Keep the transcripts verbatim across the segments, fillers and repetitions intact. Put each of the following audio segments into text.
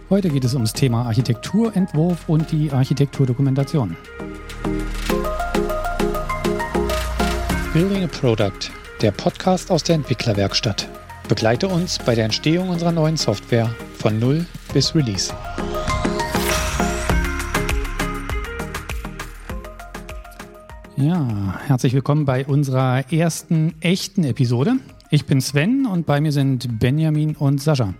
Heute geht es ums Thema Architekturentwurf und die Architekturdokumentation. Building a Product, der Podcast aus der Entwicklerwerkstatt. Begleite uns bei der Entstehung unserer neuen Software von Null bis Release. Ja, herzlich willkommen bei unserer ersten echten Episode. Ich bin Sven und bei mir sind Benjamin und Sascha.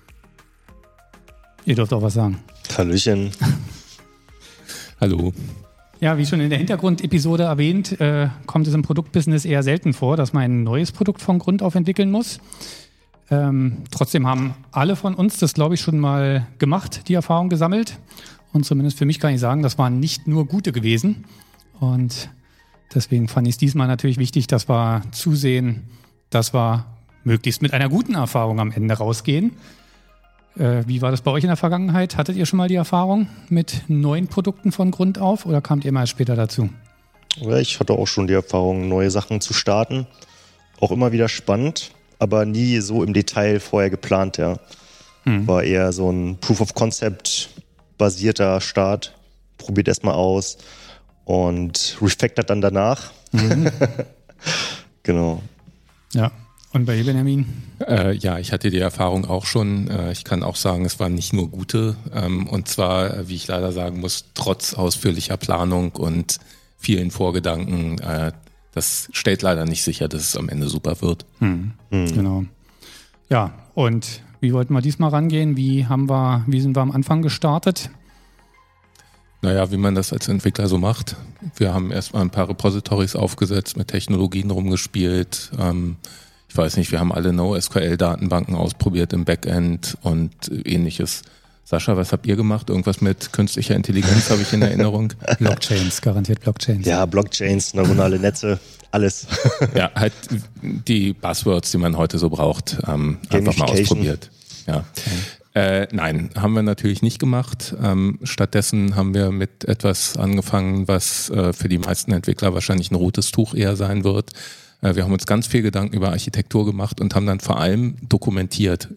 Ihr dürft auch was sagen. Hallöchen. Hallo. Ja, wie schon in der Hintergrundepisode erwähnt, äh, kommt es im Produktbusiness eher selten vor, dass man ein neues Produkt von Grund auf entwickeln muss. Ähm, trotzdem haben alle von uns das, glaube ich, schon mal gemacht, die Erfahrung gesammelt. Und zumindest für mich kann ich sagen, das waren nicht nur gute gewesen. Und deswegen fand ich es diesmal natürlich wichtig, dass wir zusehen, dass wir möglichst mit einer guten Erfahrung am Ende rausgehen. Äh, wie war das bei euch in der Vergangenheit? Hattet ihr schon mal die Erfahrung mit neuen Produkten von Grund auf oder kamt ihr mal später dazu? Ja, ich hatte auch schon die Erfahrung, neue Sachen zu starten. Auch immer wieder spannend, aber nie so im Detail vorher geplant. Ja. Hm. War eher so ein Proof-of-Concept-basierter Start. Probiert erstmal aus und refactored dann danach. Mhm. Genau. Ja. Und bei dir, Benjamin? Äh, ja, ich hatte die Erfahrung auch schon. Äh, ich kann auch sagen, es waren nicht nur gute. Ähm, und zwar, wie ich leider sagen muss, trotz ausführlicher Planung und vielen Vorgedanken. Äh, das stellt leider nicht sicher, dass es am Ende super wird. Hm. Hm. Genau. Ja, und wie wollten wir diesmal rangehen? Wie haben wir, wie sind wir am Anfang gestartet? Naja, wie man das als Entwickler so macht. Wir haben erstmal ein paar Repositories aufgesetzt, mit Technologien rumgespielt. Ähm, Ich weiß nicht, wir haben alle NoSQL-Datenbanken ausprobiert im Backend und ähnliches. Sascha, was habt ihr gemacht? Irgendwas mit künstlicher Intelligenz habe ich in Erinnerung. Blockchains, garantiert Blockchains. Ja, Blockchains, neuronale Netze, alles. Ja, halt die Buzzwords, die man heute so braucht, ähm, einfach mal ausprobiert. Ja. Okay. Äh, nein, haben wir natürlich nicht gemacht. Ähm, stattdessen haben wir mit etwas angefangen, was äh, für die meisten Entwickler wahrscheinlich ein rotes Tuch eher sein wird. Wir haben uns ganz viel Gedanken über Architektur gemacht und haben dann vor allem dokumentiert.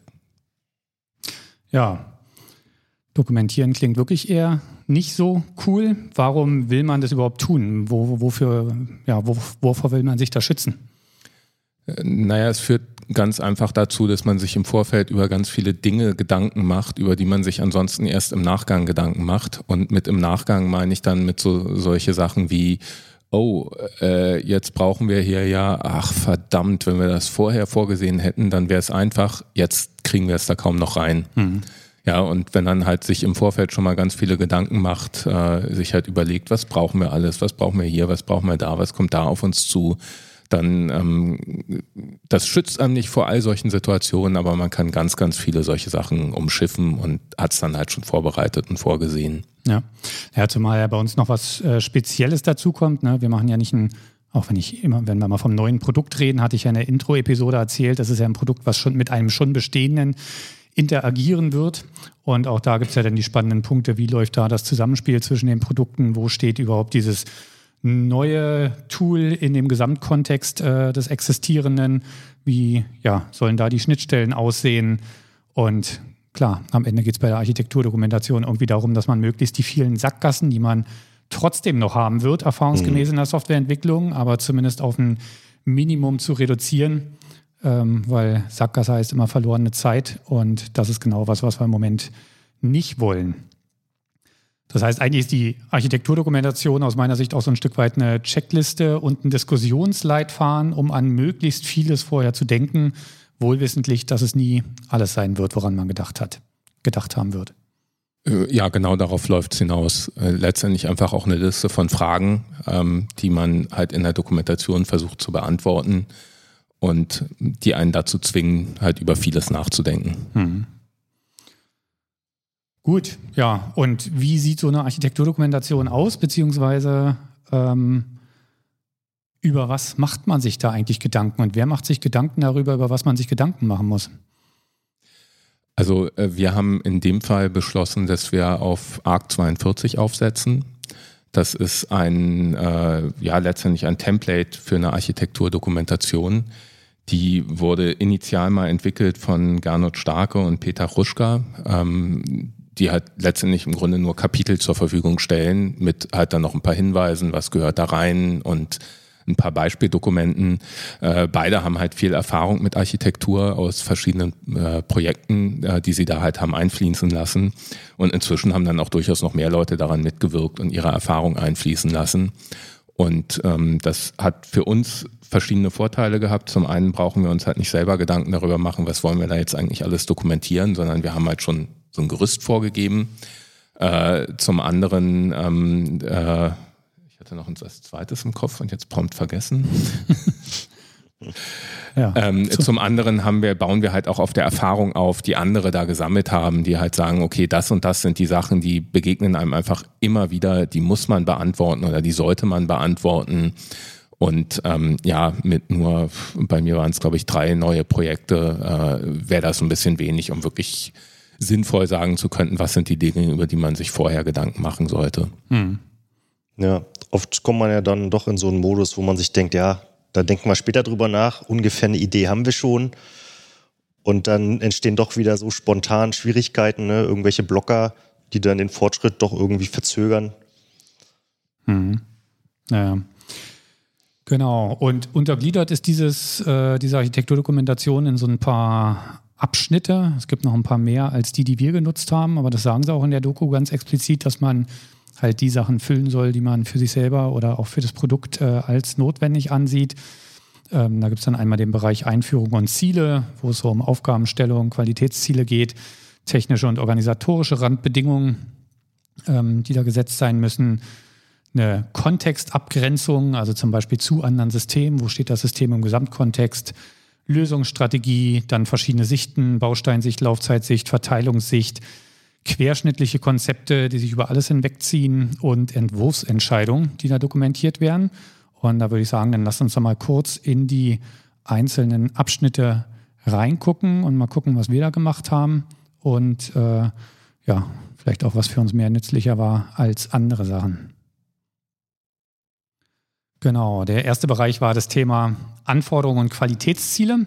Ja, dokumentieren klingt wirklich eher nicht so cool. Warum will man das überhaupt tun? Wo, wofür, ja, wo, wovor will man sich da schützen? Naja, es führt ganz einfach dazu, dass man sich im Vorfeld über ganz viele Dinge Gedanken macht, über die man sich ansonsten erst im Nachgang Gedanken macht. Und mit im Nachgang meine ich dann mit so solche Sachen wie oh, äh, jetzt brauchen wir hier ja, ach verdammt, wenn wir das vorher vorgesehen hätten, dann wäre es einfach, jetzt kriegen wir es da kaum noch rein. Mhm. Ja, und wenn dann halt sich im Vorfeld schon mal ganz viele Gedanken macht, äh, sich halt überlegt, was brauchen wir alles, was brauchen wir hier, was brauchen wir da, was kommt da auf uns zu, dann ähm, das schützt einem nicht vor all solchen Situationen, aber man kann ganz, ganz viele solche Sachen umschiffen und hat es dann halt schon vorbereitet und vorgesehen. Ja, ja, zumal ja bei uns noch was äh, Spezielles dazu kommt. Ne? Wir machen ja nicht ein, auch wenn ich immer, wenn wir mal vom neuen Produkt reden, hatte ich ja in der Intro-Episode erzählt, das ist ja ein Produkt, was schon mit einem schon bestehenden interagieren wird. Und auch da gibt es ja dann die spannenden Punkte, wie läuft da das Zusammenspiel zwischen den Produkten, wo steht überhaupt dieses neue Tool in dem Gesamtkontext äh, des Existierenden, wie ja, sollen da die Schnittstellen aussehen? Und klar, am Ende geht es bei der Architekturdokumentation irgendwie darum, dass man möglichst die vielen Sackgassen, die man trotzdem noch haben wird, erfahrungsgemäß in der Softwareentwicklung, aber zumindest auf ein Minimum zu reduzieren, ähm, weil Sackgasse heißt immer verlorene Zeit und das ist genau was, was wir im Moment nicht wollen. Das heißt, eigentlich ist die Architekturdokumentation aus meiner Sicht auch so ein Stück weit eine Checkliste und ein Diskussionsleitfaden, um an möglichst vieles vorher zu denken, wohlwissentlich, dass es nie alles sein wird, woran man gedacht hat, gedacht haben wird. Ja, genau darauf läuft es hinaus. Letztendlich einfach auch eine Liste von Fragen, ähm, die man halt in der Dokumentation versucht zu beantworten und die einen dazu zwingen, halt über vieles nachzudenken. Hm. Gut, ja. Und wie sieht so eine Architekturdokumentation aus, beziehungsweise ähm, über was macht man sich da eigentlich Gedanken und wer macht sich Gedanken darüber, über was man sich Gedanken machen muss? Also äh, wir haben in dem Fall beschlossen, dass wir auf A R C zweiundvierzig aufsetzen. Das ist ein, äh, ja letztendlich ein Template für eine Architekturdokumentation, Die wurde initial mal entwickelt von Gernot Starke und Peter Hruschka. Ähm, die halt letztendlich im Grunde nur Kapitel zur Verfügung stellen, mit halt dann noch ein paar Hinweisen, was gehört da rein und ein paar Beispieldokumenten. Äh, beide haben halt viel Erfahrung mit Architektur aus verschiedenen äh, Projekten, äh, die sie da halt haben einfließen lassen. Und inzwischen haben dann auch durchaus noch mehr Leute daran mitgewirkt und ihre Erfahrung einfließen lassen. Und ähm, das hat für uns verschiedene Vorteile gehabt. Zum einen brauchen wir uns halt nicht selber Gedanken darüber machen, was wollen wir da jetzt eigentlich alles dokumentieren, sondern wir haben halt schon so ein Gerüst vorgegeben. Äh, zum anderen ähm, äh, Ich hatte noch ein zweites im Kopf und jetzt prompt vergessen. ja. ähm, zum anderen haben wir, bauen wir halt auch auf der Erfahrung auf, die andere da gesammelt haben, die halt sagen, okay, das und das sind die Sachen, die begegnen einem einfach immer wieder, die muss man beantworten oder die sollte man beantworten. Und ähm, ja, mit nur, bei mir waren es glaube ich drei neue Projekte, äh, wäre das ein bisschen wenig, um wirklich sinnvoll sagen zu können, was sind die Dinge, über die man sich vorher Gedanken machen sollte. Hm. Ja, oft kommt man ja dann doch in so einen Modus, wo man sich denkt, ja, da denken wir später drüber nach, ungefähr eine Idee haben wir schon und dann entstehen doch wieder so spontan Schwierigkeiten, ne? Irgendwelche Blocker, die dann den Fortschritt doch irgendwie verzögern. Mhm. Naja. Genau, und untergliedert ist dieses, äh, diese Architekturdokumentation in so ein paar Abschnitte. Es gibt noch ein paar mehr als die, die wir genutzt haben, aber das sagen sie auch in der Doku ganz explizit, dass man halt die Sachen füllen soll, die man für sich selber oder auch für das Produkt äh, als notwendig ansieht. Ähm, da gibt es dann einmal den Bereich Einführung und Ziele, wo es so um Aufgabenstellung, Qualitätsziele geht, technische und organisatorische Randbedingungen, ähm, die da gesetzt sein müssen. Eine Kontextabgrenzung, also zum Beispiel zu anderen Systemen, wo steht das System im Gesamtkontext, Lösungsstrategie, dann verschiedene Sichten, Bausteinsicht, Laufzeitsicht, Verteilungssicht, querschnittliche Konzepte, die sich über alles hinwegziehen und Entwurfsentscheidungen, die da dokumentiert werden. Und da würde ich sagen, dann lasst uns doch mal kurz in die einzelnen Abschnitte reingucken und mal gucken, was wir da gemacht haben und äh, ja, vielleicht auch, was für uns mehr nützlicher war als andere Sachen. Genau, der erste Bereich war das Thema Anforderungen und Qualitätsziele.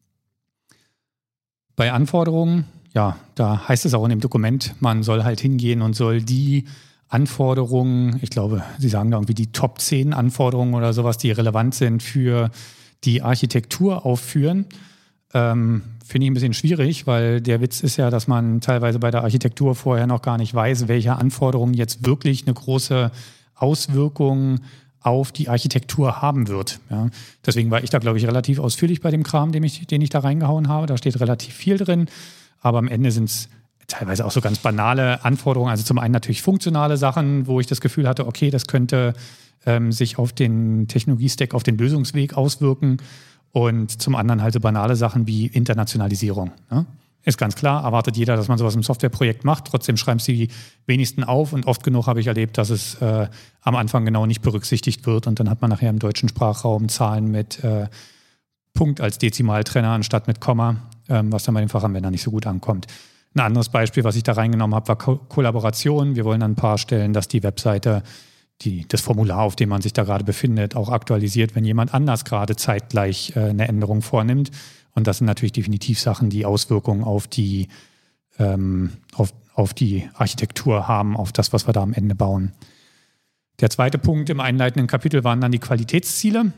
Bei Anforderungen, ja, da heißt es auch in dem Dokument, man soll halt hingehen und soll die Anforderungen, ich glaube, Sie sagen da irgendwie die Top zehn Anforderungen oder sowas, die relevant sind für die Architektur aufführen. Ähm, finde ich ein bisschen schwierig, weil der Witz ist ja, dass man teilweise bei der Architektur vorher noch gar nicht weiß, welche Anforderungen jetzt wirklich eine große Auswirkung auf die Architektur haben wird. Ja. Deswegen war ich da, glaube ich, relativ ausführlich bei dem Kram, den ich, den ich da reingehauen habe. Da steht relativ viel drin, aber am Ende sind es teilweise auch so ganz banale Anforderungen. Also zum einen natürlich funktionale Sachen, wo ich das Gefühl hatte, okay, das könnte ähm, sich auf den Technologiestack, auf den Lösungsweg auswirken. Und zum anderen halt so banale Sachen wie Internationalisierung. Ne? Ist ganz klar, erwartet jeder, dass man sowas im Softwareprojekt macht. Trotzdem schreiben es die wenigsten auf. Und oft genug habe ich erlebt, dass es äh, am Anfang genau nicht berücksichtigt wird. Und dann hat man nachher im deutschen Sprachraum Zahlen mit äh, Punkt als Dezimaltrenner anstatt mit Komma, ähm, was dann bei den Fachanwendern nicht so gut ankommt. Ein anderes Beispiel, was ich da reingenommen habe, war Ko- Kollaboration. Wir wollen an ein paar Stellen, dass die Webseite, die, das Formular, auf dem man sich da gerade befindet, auch aktualisiert, wenn jemand anders gerade zeitgleich äh, eine Änderung vornimmt. Und das sind natürlich definitiv Sachen, die Auswirkungen auf die, ähm, auf, auf die Architektur haben, auf das, was wir da am Ende bauen. Der zweite Punkt im einleitenden Kapitel waren dann die Qualitätsziele.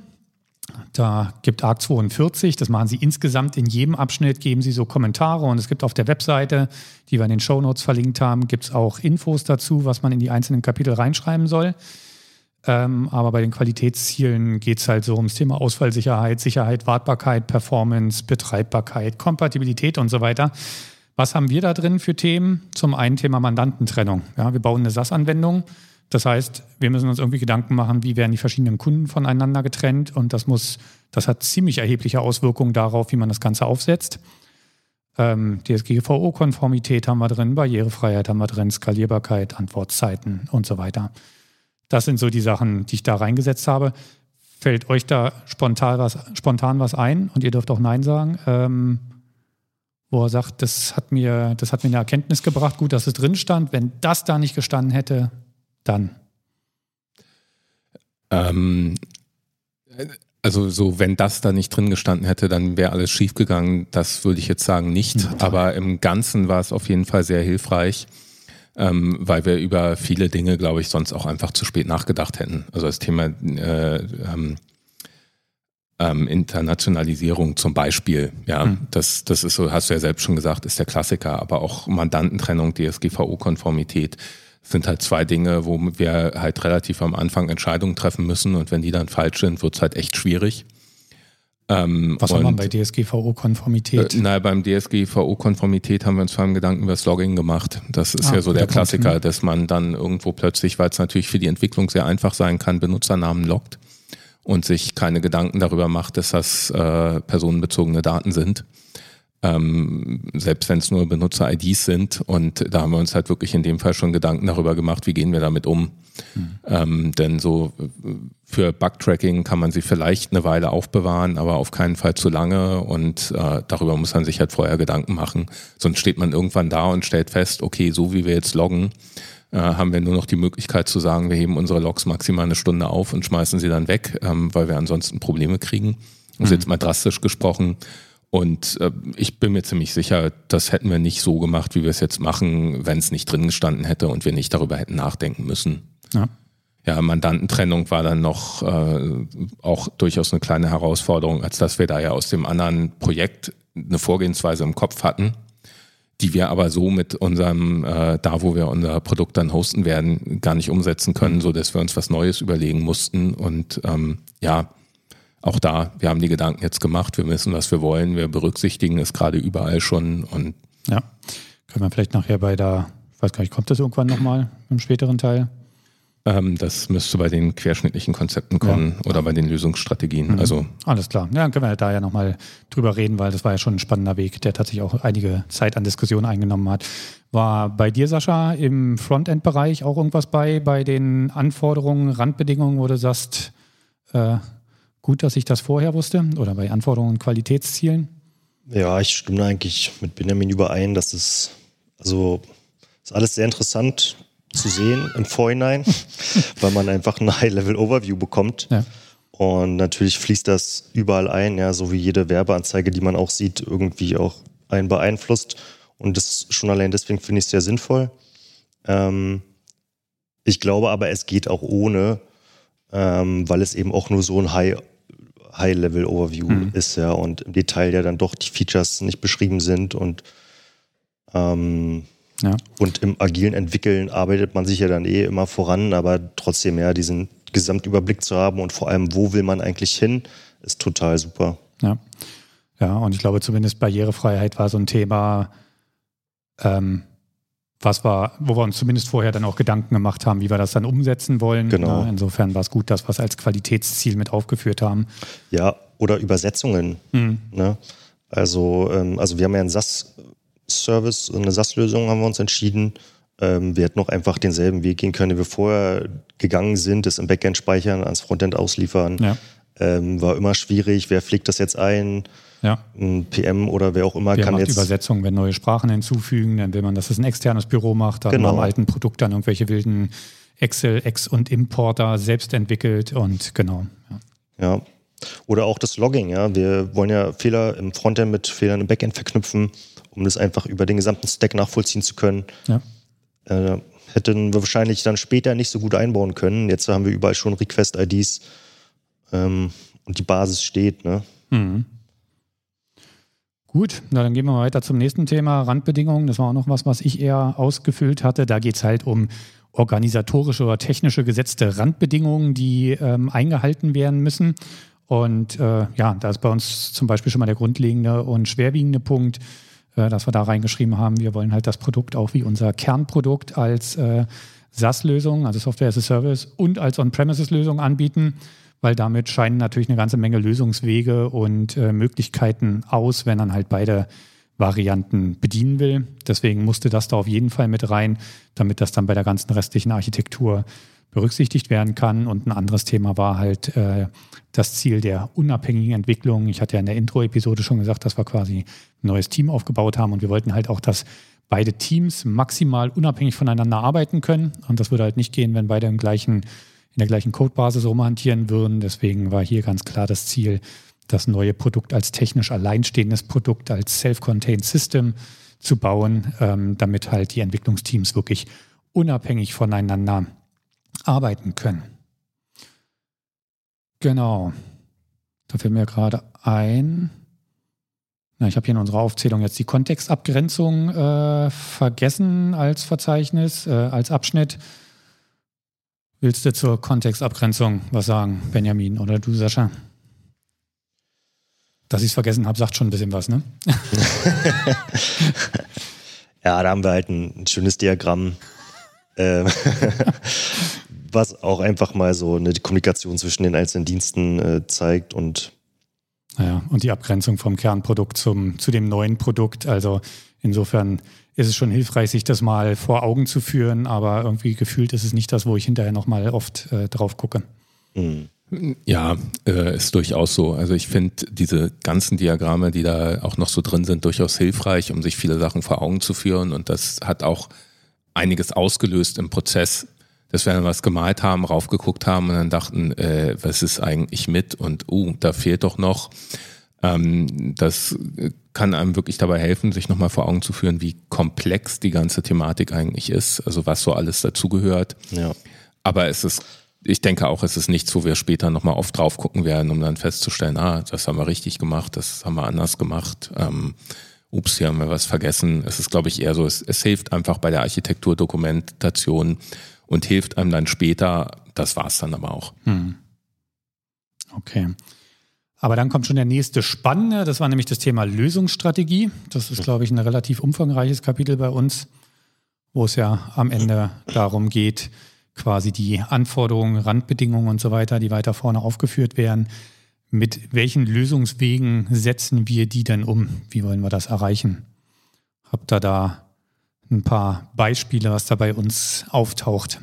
Da gibt A R C zweiundvierzig, das machen Sie insgesamt in jedem Abschnitt, geben Sie so Kommentare und es gibt auf der Webseite, die wir in den Shownotes verlinkt haben, gibt es auch Infos dazu, was man in die einzelnen Kapitel reinschreiben soll. Ähm, aber bei den Qualitätszielen geht es halt so ums Thema Ausfallsicherheit, Sicherheit, Wartbarkeit, Performance, Betreibbarkeit, Kompatibilität und so weiter. Was haben wir da drin für Themen? Zum einen Thema Mandantentrennung. Ja, wir bauen eine SaaS-Anwendung. Das heißt, wir müssen uns irgendwie Gedanken machen, wie werden die verschiedenen Kunden voneinander getrennt und das muss, das hat ziemlich erhebliche Auswirkungen darauf, wie man das Ganze aufsetzt. Ähm, D S G V O-Konformität haben wir drin, Barrierefreiheit haben wir drin, Skalierbarkeit, Antwortzeiten und so weiter. Das sind so die Sachen, die ich da reingesetzt habe. Fällt euch da spontan was, spontan was ein und ihr dürft auch Nein sagen, ähm, wo er sagt, das hat mir, das hat mir eine Erkenntnis gebracht, gut, dass es drin stand. Wenn das da nicht gestanden hätte, dann? Ähm, also so, wenn das da nicht drin gestanden hätte, dann wäre alles schiefgegangen. Das würde ich jetzt sagen nicht. Ja, aber im Ganzen war es auf jeden Fall sehr hilfreich. ähm, weil wir über viele Dinge, glaube ich, sonst auch einfach zu spät nachgedacht hätten. Also das Thema äh, ähm, ähm, Internationalisierung zum Beispiel, ja, mhm. das, das ist so, hast du ja selbst schon gesagt, ist der Klassiker, aber auch Mandantentrennung, D S G V O-Konformität, sind halt zwei Dinge, wo wir halt relativ am Anfang Entscheidungen treffen müssen und wenn die dann falsch sind, wird es halt echt schwierig. Ähm, Was haben wir bei D S G V O-Konformität? Äh, naja, beim D S G V O-Konformität haben wir uns vor allem Gedanken über das Logging gemacht. Das ist ah, ja so der Klassiker, Punkt. Dass man dann irgendwo plötzlich, weil es natürlich für die Entwicklung sehr einfach sein kann, Benutzernamen loggt und sich keine Gedanken darüber macht, dass das äh, personenbezogene Daten sind. Ähm, selbst wenn es nur Benutzer-I Ds sind. Und da haben wir uns halt wirklich in dem Fall schon Gedanken darüber gemacht, wie gehen wir damit um. Mhm. Ähm, denn so für Bug-Tracking kann man sie vielleicht eine Weile aufbewahren, aber auf keinen Fall zu lange und äh, darüber muss man sich halt vorher Gedanken machen. Sonst steht man irgendwann da und stellt fest, okay, so wie wir jetzt loggen, äh, haben wir nur noch die Möglichkeit zu sagen, wir heben unsere Logs maximal eine Stunde auf und schmeißen sie dann weg, ähm, weil wir ansonsten Probleme kriegen. Also mhm. jetzt mal drastisch gesprochen. Und äh, ich bin mir ziemlich sicher, das hätten wir nicht so gemacht, wie wir es jetzt machen, wenn es nicht drin gestanden hätte und wir nicht darüber hätten nachdenken müssen. Ja, ja Mandantentrennung war dann noch äh, auch durchaus eine kleine Herausforderung, als dass wir da ja aus dem anderen Projekt eine Vorgehensweise im Kopf hatten, die wir aber so mit unserem, äh, da wo wir unser Produkt dann hosten werden, gar nicht umsetzen können, so dass wir uns was Neues überlegen mussten und ähm, ja, auch da, wir haben die Gedanken jetzt gemacht, wir wissen, was wir wollen, wir berücksichtigen es gerade überall schon. Und ja, können wir vielleicht nachher bei der, ich weiß gar nicht, kommt das irgendwann nochmal im späteren Teil? Ähm, das müsste bei den querschnittlichen Konzepten kommen ja. oder bei den Lösungsstrategien. Mhm. Also alles klar, ja, dann können wir da ja nochmal drüber reden, weil das war ja schon ein spannender Weg, der tatsächlich auch einige Zeit an Diskussionen eingenommen hat. War bei dir, Sascha, im Frontend-Bereich auch irgendwas bei, bei den Anforderungen, Randbedingungen, wo du sagst, äh, gut, dass ich das vorher wusste oder bei Anforderungen und Qualitätszielen? Ja, ich stimme eigentlich mit Benjamin überein, dass es, also ist alles sehr interessant zu sehen im Vorhinein, weil man einfach ein High-Level-Overview bekommt. Ja. Und natürlich fließt das überall ein, ja, so wie jede Werbeanzeige, die man auch sieht, irgendwie auch einen beeinflusst. Und das schon allein deswegen finde ich es sehr sinnvoll. Ähm, ich glaube aber, es geht auch ohne, ähm, weil es eben auch nur so ein High High-Level-Overview mhm. ist, ja, und im Detail ja dann doch die Features nicht beschrieben sind und ähm, ja. und im agilen Entwickeln arbeitet man sich ja dann eh immer voran, aber trotzdem ja diesen Gesamtüberblick zu haben und vor allem, wo will man eigentlich hin, ist total super. Ja, ja, und ich glaube zumindest Barrierefreiheit war so ein Thema, ähm, was war, wo wir uns zumindest vorher dann auch Gedanken gemacht haben, wie wir das dann umsetzen wollen. Genau. Insofern war es gut, dass wir es als Qualitätsziel mit aufgeführt haben. Ja, oder Übersetzungen. Mhm. Ne? Also, ähm, also wir haben ja einen S A S-Service, eine S A S-Lösung haben wir uns entschieden. Ähm, wir hätten noch einfach denselben Weg gehen können, den wir vorher gegangen sind, das im Backend speichern, ans Frontend ausliefern. Ja. Ähm, war immer schwierig, wer pflegt das jetzt ein? Ja. Ein P M oder wer auch immer wer kann macht jetzt Übersetzungen, wenn neue Sprachen hinzufügen, dann will man, dass es ein externes Büro macht, dann genau. am alten Produkt dann irgendwelche wilden Excel, Ex- und Importer selbst entwickelt und genau. Ja. ja. Oder auch das Logging, ja. Wir wollen ja Fehler im Frontend mit Fehlern im Backend verknüpfen, um das einfach über den gesamten Stack nachvollziehen zu können. Ja. Äh, hätten wir wahrscheinlich dann später nicht so gut einbauen können. Jetzt haben wir überall schon Request-I Ds ähm, und die Basis steht, ne? Mhm. Gut, na, dann gehen wir mal weiter zum nächsten Thema, Randbedingungen. Das war auch noch was, was ich eher ausgefüllt hatte. Da geht es halt um organisatorische oder technische gesetzte Randbedingungen, die ähm, eingehalten werden müssen. Und äh, ja, da ist bei uns zum Beispiel schon mal der grundlegende und schwerwiegende Punkt, äh, dass wir da reingeschrieben haben, wir wollen halt das Produkt auch wie unser Kernprodukt als äh, S A S-Lösung, also Software as a Service, und als On-Premises-Lösung anbieten. Weil damit scheinen natürlich eine ganze Menge Lösungswege und äh, Möglichkeiten aus, wenn man halt beide Varianten bedienen will. Deswegen musste das da auf jeden Fall mit rein, damit das dann bei der ganzen restlichen Architektur berücksichtigt werden kann. Und ein anderes Thema war halt äh, das Ziel der unabhängigen Entwicklung. Ich hatte ja in der Intro-Episode schon gesagt, dass wir quasi ein neues Team aufgebaut haben und wir wollten halt auch, dass beide Teams maximal unabhängig voneinander arbeiten können. Und das würde halt nicht gehen, wenn beide im gleichen in der gleichen Codebasis rumhantieren würden. Deswegen war hier ganz klar das Ziel, das neue Produkt als technisch alleinstehendes Produkt, als Self-Contained System zu bauen, ähm, damit halt die Entwicklungsteams wirklich unabhängig voneinander arbeiten können. Genau. Da fällt mir gerade ein, na, ich habe hier in unserer Aufzählung jetzt die Kontextabgrenzung äh, vergessen als Verzeichnis, äh, als Abschnitt. Willst du zur Kontextabgrenzung was sagen, Benjamin, oder du, Sascha? Dass ich es vergessen habe, sagt schon ein bisschen was, ne? Ja, da haben wir halt ein, ein schönes Diagramm, äh, was auch einfach mal so eine Kommunikation zwischen den einzelnen Diensten äh, zeigt und Naja, und die Abgrenzung vom Kernprodukt zum, zu dem neuen Produkt. Also insofern ist es schon hilfreich, sich das mal vor Augen zu führen, aber irgendwie gefühlt ist es nicht das, wo ich hinterher nochmal oft äh, drauf gucke. Mhm. Ja, äh, ist durchaus so. Also ich finde diese ganzen Diagramme, die da auch noch so drin sind, durchaus hilfreich, um sich viele Sachen vor Augen zu führen. Und das hat auch einiges ausgelöst im Prozess, dass wir dann was gemalt haben, raufgeguckt haben und dann dachten, äh, was ist eigentlich mit? Und uh, da fehlt doch noch. Ähm, das kann einem wirklich dabei helfen, sich nochmal vor Augen zu führen, wie komplex die ganze Thematik eigentlich ist. Also was so alles dazugehört. Ja. Aber es ist Ich denke auch, es ist nichts, wo wir später nochmal oft drauf gucken werden, um dann festzustellen, ah, das haben wir richtig gemacht, das haben wir anders gemacht, ähm, ups, hier haben wir was vergessen. Es ist, glaube ich, eher so, es, es hilft einfach bei der Architekturdokumentation und hilft einem dann später, das war's dann aber auch. Hm. Okay. Aber dann kommt schon der nächste Spannende, das war nämlich das Thema Lösungsstrategie. Das ist, glaube ich, ein relativ umfangreiches Kapitel bei uns, wo es ja am Ende darum geht, quasi die Anforderungen, Randbedingungen und so weiter, die weiter vorne aufgeführt werden. Mit welchen Lösungswegen setzen wir die denn um? Wie wollen wir das erreichen? Habt ihr da ein paar Beispiele, was da bei uns auftaucht?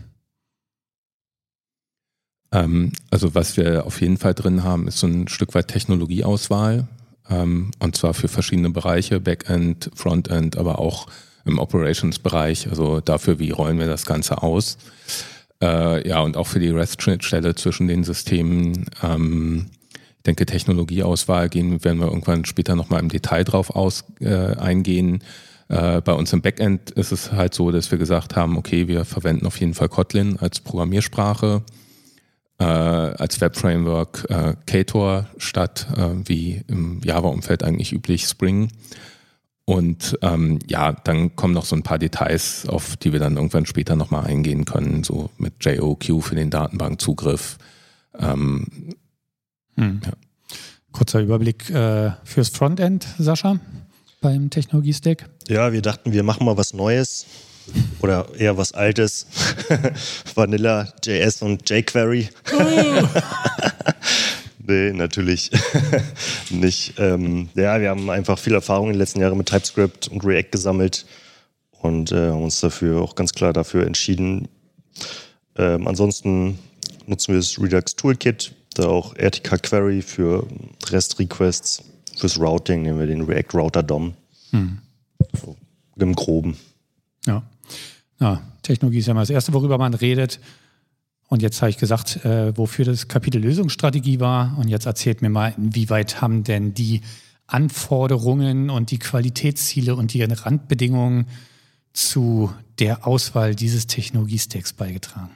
Ähm, also was wir auf jeden Fall drin haben, ist so ein Stück weit Technologieauswahl, ähm, und zwar für verschiedene Bereiche, Backend, Frontend, aber auch im Operations-Bereich, also dafür, wie rollen wir das Ganze aus. Äh, ja, und auch für die REST-Schnittstelle zwischen den Systemen. Ähm, ich denke, Technologieauswahl gehen, werden wir irgendwann später nochmal im Detail drauf aus, äh, eingehen. Äh, bei uns im Backend ist es halt so, dass wir gesagt haben, okay, wir verwenden auf jeden Fall Kotlin als Programmiersprache, äh, als Web-Framework äh, Ktor statt, äh, wie im Java-Umfeld eigentlich üblich, Spring. Und ähm, ja, dann kommen noch so ein paar Details, auf die wir dann irgendwann später nochmal eingehen können, so mit J O Q für den Datenbankzugriff. Ähm, hm. ja. Kurzer Überblick äh, fürs Frontend, Sascha, beim Technologie-Stack. Ja, wir dachten, wir machen mal was Neues oder eher was Altes. Vanilla, J S und jQuery. Oh. Nee, natürlich nicht. Ähm, ja, wir haben einfach viel Erfahrung in den letzten Jahren mit TypeScript und React gesammelt und äh, haben uns dafür auch ganz klar dafür entschieden. Ähm, ansonsten nutzen wir das Redux Toolkit, da auch R T K Query für REST-Requests, fürs Routing nehmen wir den React Router D O M. Hm. So, im Groben. Ja. ja, Technologie ist ja mal das Erste, worüber man redet. Und jetzt habe ich gesagt, äh, wofür das Kapitel Lösungsstrategie war. Und jetzt erzählt mir mal, inwieweit haben denn die Anforderungen und die Qualitätsziele und die Randbedingungen zu der Auswahl dieses Technologiestacks beigetragen?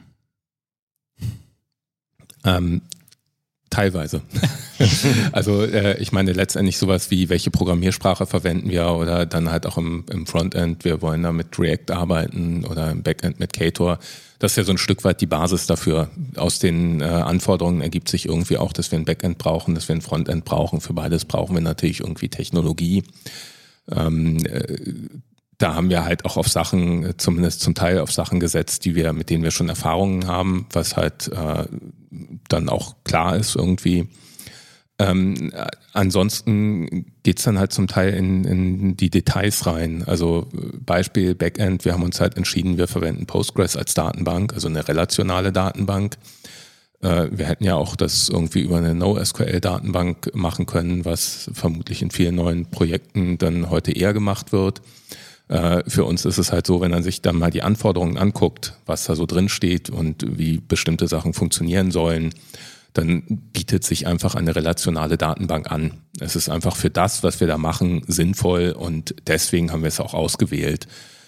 Ähm, teilweise. Also äh, ich meine letztendlich sowas wie, welche Programmiersprache verwenden wir oder dann halt auch im, im Frontend, wir wollen da mit React arbeiten oder im Backend mit Ktor. Das ist ja so ein Stück weit die Basis dafür. Aus den äh, Anforderungen ergibt sich irgendwie auch, dass wir ein Backend brauchen, dass wir ein Frontend brauchen. Für beides brauchen wir natürlich irgendwie Technologie. Ähm, äh, da haben wir halt auch auf Sachen, zumindest zum Teil auf Sachen gesetzt, die wir, mit denen wir schon Erfahrungen haben, was halt äh, dann auch klar ist irgendwie. Ähm, ansonsten geht's dann halt zum Teil in, in die Details rein. Also Beispiel Backend, wir haben uns halt entschieden, wir verwenden Postgres als Datenbank, also eine relationale Datenbank. Äh, wir hätten ja auch das irgendwie über eine NoSQL-Datenbank machen können, was vermutlich in vielen neuen Projekten dann heute eher gemacht wird. Äh, für uns ist es halt so, wenn man sich dann mal die Anforderungen anguckt, was da so drin steht und wie bestimmte Sachen funktionieren sollen, dann bietet sich einfach eine relationale Datenbank an. Es ist einfach für das, was wir da machen, sinnvoll und deswegen haben wir es auch ausgewählt.